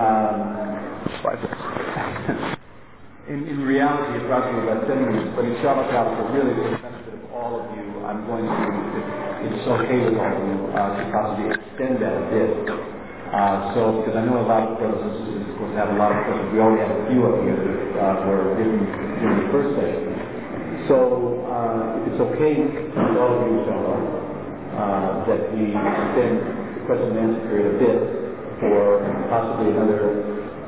C: in reality, approximately about 7 minutes, but inshallah ta'ala, really for the benefit of all of you, I'm going to, if it's okay with all of you, to possibly extend that a bit. Because I know a lot of brothers and sisters, of course, have a lot of questions. We already have a few of you that were given during the first session. So, if it's okay with all of you, inshallah, that we extend the question and answer period a bit for possibly another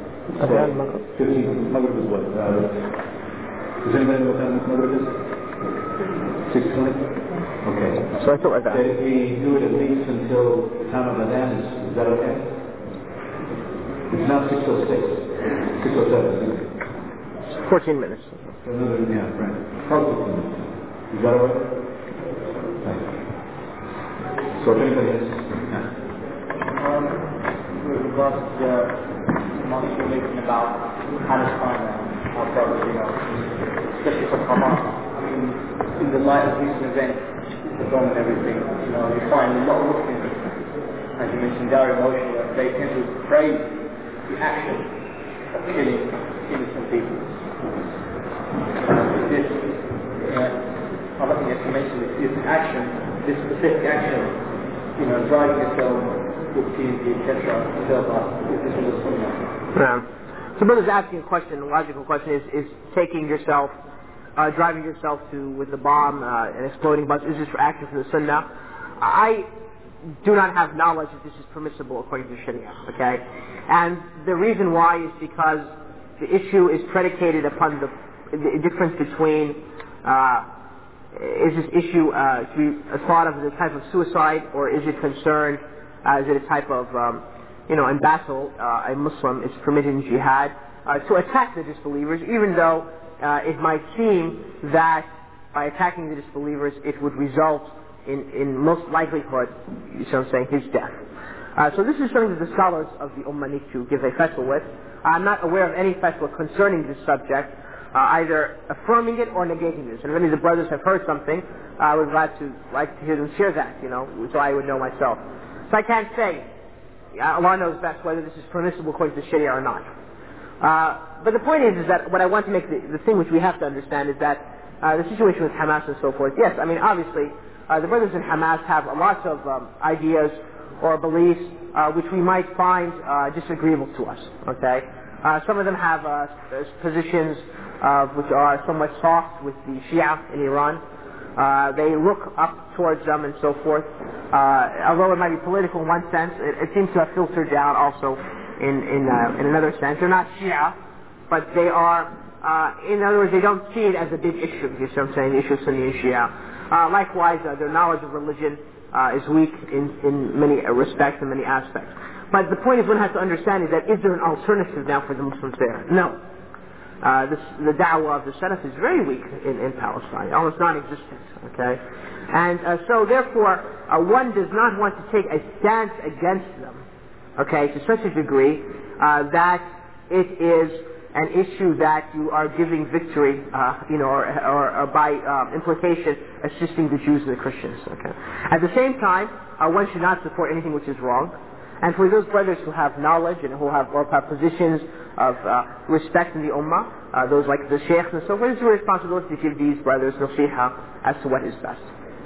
C: 15. Maghrib is what? Does anybody know what time Maghrib is? 6:20? Okay.
B: So I thought like that.
C: If we do it at least until the time of Adhan, is that okay? It's now 6:06. 6:07.
B: 14 minutes.
C: Another, yeah, right. Probably 15 minutes. Is that all right? Thanks. So if anybody has...
D: With regards to the remarks you're making about Palestine and our brothers, especially for Hamas. I mean, in the light of recent events, the bomb and everything, you find a lot of Muslims, as you mentioned, they're emotional, and they tend to praise the action of killing innocent people. This, I'm looking at you mentioned this action, this specific action, driving yourself with TNT, etc., if this is a sunnah.
B: Yeah. So brother's asking a question, the logical question is taking yourself, driving yourself with the bomb and exploding bombs, is this for action for the sunnah? I do not have knowledge that this is permissible according to Sharia, okay? And the reason why is because the issue is predicated upon the difference between is this issue to be thought of as a type of suicide, or is it concerned, is it a type of, in battle, a Muslim is permitted in jihad to attack the disbelievers, even though it might seem that by attacking the disbelievers it would result in most likelihood, you see what I'm saying, his death. So this is something that the scholars of the Ummah need to give a fatwa with. I'm not aware of any fatwa concerning this subject, either affirming it or negating this. And if any of the brothers have heard something, I would like to hear them share that, so I would know myself. So I can't say, Allah knows best whether this is permissible according to Sharia or not. But the point is that what I want to make, the thing which we have to understand is that the situation with Hamas and so forth, yes, I mean obviously the brothers in Hamas have lots of ideas or beliefs which we might find disagreeable to us, okay? Some of them have positions which are somewhat soft with the Shia in Iran. They look up towards them and so forth. Although it might be political in one sense, it seems to have filtered down also in another sense. They're not Shia, but they are, in other words, they don't see it as a big issue, you see what I'm saying, the issue of Sunni and Shia. Likewise, their knowledge of religion is weak in many respects and many aspects. But the point is one has to understand is that is there an alternative now for the Muslims there? No. The da'wah of the Salaf is very weak in Palestine, almost non-existent, okay? And so therefore, one does not want to take a stance against them, okay, to such a degree that it is an issue that you are giving victory, or by implication assisting the Jews and the Christians, okay? At the same time, one should not support anything which is wrong. And for those brothers who have knowledge and who have positions of respect in the Ummah, those like the Sheikhs and so forth, it's your responsibility to give these brothers nasiha as to what is best.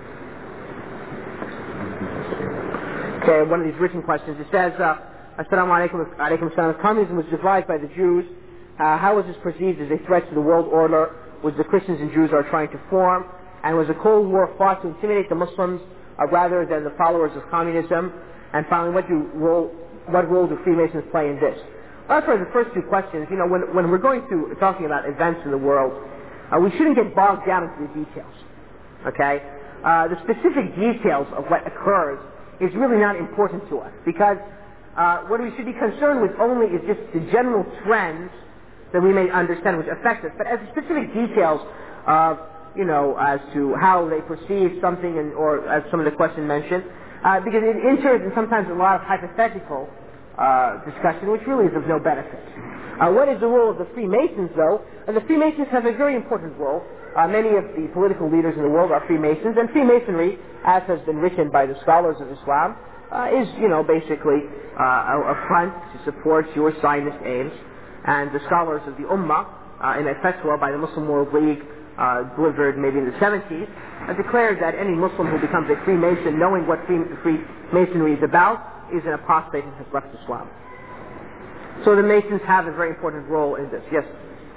B: Okay, one of these written questions, it says, Assalamu alaikum, alaikum assalam. If communism was devised by the Jews, how was this perceived as a threat to the world order which the Christians and Jews are trying to form? And was the Cold War fought to intimidate the Muslims rather than the followers of communism? And finally, what role do Freemasons play in this? Well, that's why the first two questions, when we're going through talking about events in the world, we shouldn't get bogged down into the details, okay? The specific details of what occurs is really not important to us, because what we should be concerned with only is just the general trends that we may understand which affect us. But as the specific details of, as to how they perceive something, or as some of the questions mentioned, because it enters in sometimes a lot of hypothetical discussion, which really is of no benefit. What is the role of the Freemasons, though? The Freemasons have a very important role. Many of the political leaders in the world are Freemasons, and Freemasonry, as has been written by the scholars of Islam, is, basically a front to support your Zionist aims. And the scholars of the Ummah, in a fatwa by the Muslim World League, delivered maybe in the 70s, declared that any Muslim who becomes a Freemason, knowing what Freemasonry is about, is an apostate and has left Islam. So the Masons have a very important role in this. Yes?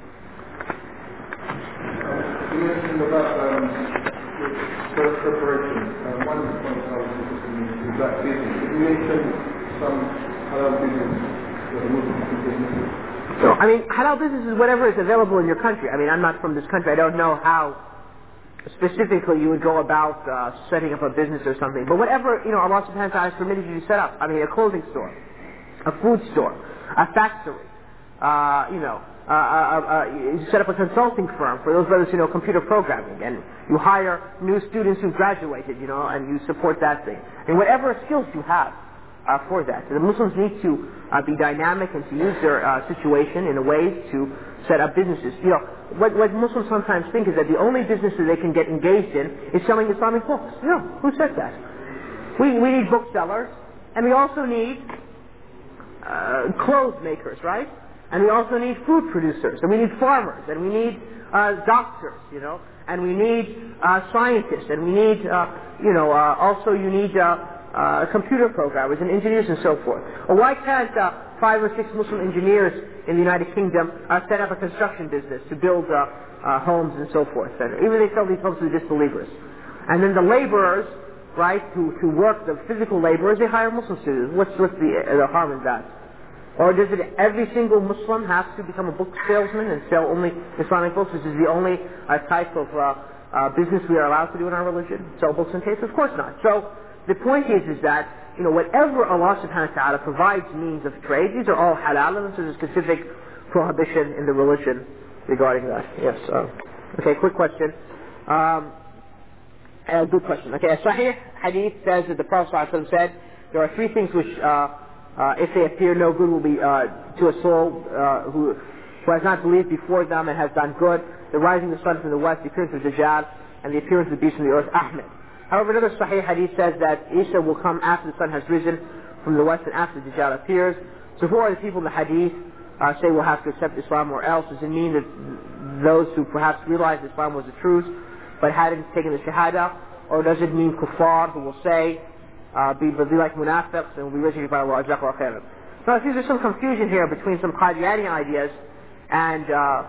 C: You mentioned about preparation. One of the points I was interested in is that business. You mentioned some halal business that Muslims can business.
B: So, halal business is whatever is available in your country. I'm not from this country. I don't know how specifically you would go about setting up a business or something. But whatever, Allah subhanahu wa ta'ala has permitted you to set up. A clothing store, a food store, a factory, you set up a consulting firm for those brothers who know computer programming, and you hire new students who've graduated, and you support that thing. And whatever skills you have for that. The Muslims need to be dynamic and to use their situation in a way to set up businesses. What Muslims sometimes think is that the only business that they can get engaged in is selling Islamic books. No, who said that? We need booksellers, and we also need clothes makers, right? And we also need food producers, and we need farmers, and we need doctors, and we need scientists, and we need, also you need computer programmers and engineers and so forth. Or why can't 5 or 6 Muslim engineers in the United Kingdom set up a construction business to build homes and so forth? And even they sell these homes to the disbelievers. And then the laborers, right, who work, the physical laborers, they hire Muslims to do. What's the harm in that? Or does every single Muslim have to become a book salesman and sell only Islamic books, which is the only type of business we are allowed to do in our religion? Sell books and tapes? Of course not. So the point is that, whatever Allah subhanahu wa ta'ala provides means of trade, these are all halal, and there's a specific prohibition in the religion regarding that. Yes. Okay, quick question. Good question. Okay, a Sahih hadith says that the Prophet ﷺ said, there are 3 things which, if they appear, no good will be to a soul who has not believed before them and has done good: the rising of the sun from the west, the appearance of Dajjal, and the appearance of the beast from the earth, Ahmed. However, another Sahih hadith says that Isa will come after the sun has risen from the west and after the Dajjal appears. So who are the people in the hadith say will have to accept Islam, or else? Does it mean that those who perhaps realized Islam was the truth but hadn't taken the Shahada? Or does it mean kuffar who will say, be like munafiqs and will be rejected by Allah? Now, I think there's some confusion here between some Qadiani ideas and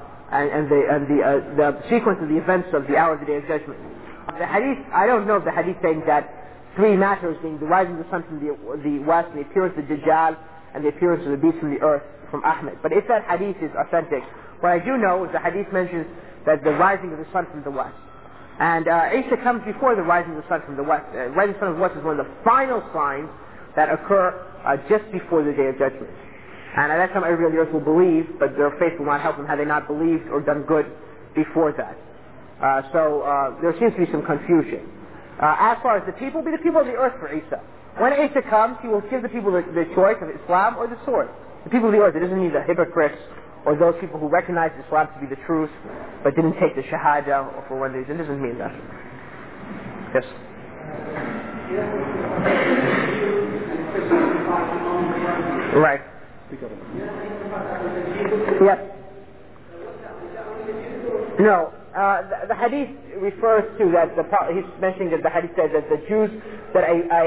B: the sequence of the events of the hour of the Day of Judgment. The hadith, I don't know if the hadith saying that 3 matters, being the rising of the sun from the west, and the appearance of the Dajjal, and the appearance of the beast from the earth, from Ahmed. But if that hadith is authentic, what I do know is the hadith mentions that the rising of the sun from the west. And Isa comes before the rising of the sun from the west. Rising of the sun from the west is one of the final signs that occur just before the Day of Judgment. And at that time everybody on the earth will believe, but their faith will not help them had they not believed or done good before that. So there seems to be some confusion. As far as the people, be the people of the earth for Isa. When Isa comes, he will give the people the choice of Islam or the sword. The people of the earth, it doesn't mean the hypocrites or those people who recognize Islam to be the truth but didn't take the Shahada or for one reason. It doesn't mean that. Yes? Right. Yes. No. The hadith refers to that, he's mentioning that the hadith says that the Jews, that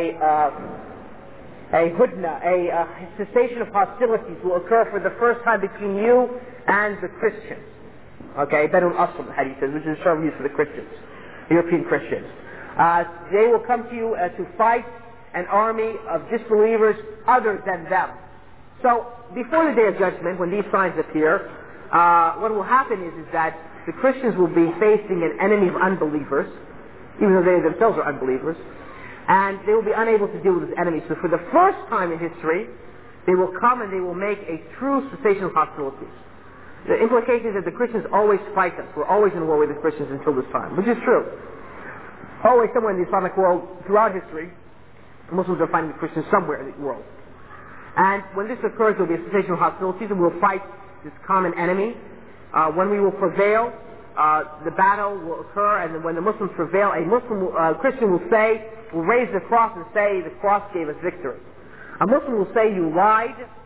B: a hudna, a cessation of hostilities will occur for the first time between you and the Christians. Okay, Banu al-Asl, the hadith says, which is a term used for the Christians, European Christians. They will come to you to fight an army of disbelievers other than them. So, before the Day of Judgment, when these signs appear, what will happen is that the Christians will be facing an enemy of unbelievers, even though they themselves are unbelievers, and they will be unable to deal with this enemy. So for the first time in history, they will come and they will make a true cessation of hostilities. The implication is that the Christians always fight us. We're always in war with the Christians until this time, which is true. Always somewhere in the Islamic world, throughout history, Muslims are fighting the Christians somewhere in the world. And when this occurs, there will be a cessation of hostilities, and we'll fight this common enemy. When we will prevail, the battle will occur, and when the Muslims prevail, a Christian will raise the cross and say, the cross gave us victory. A Muslim will say, you lied,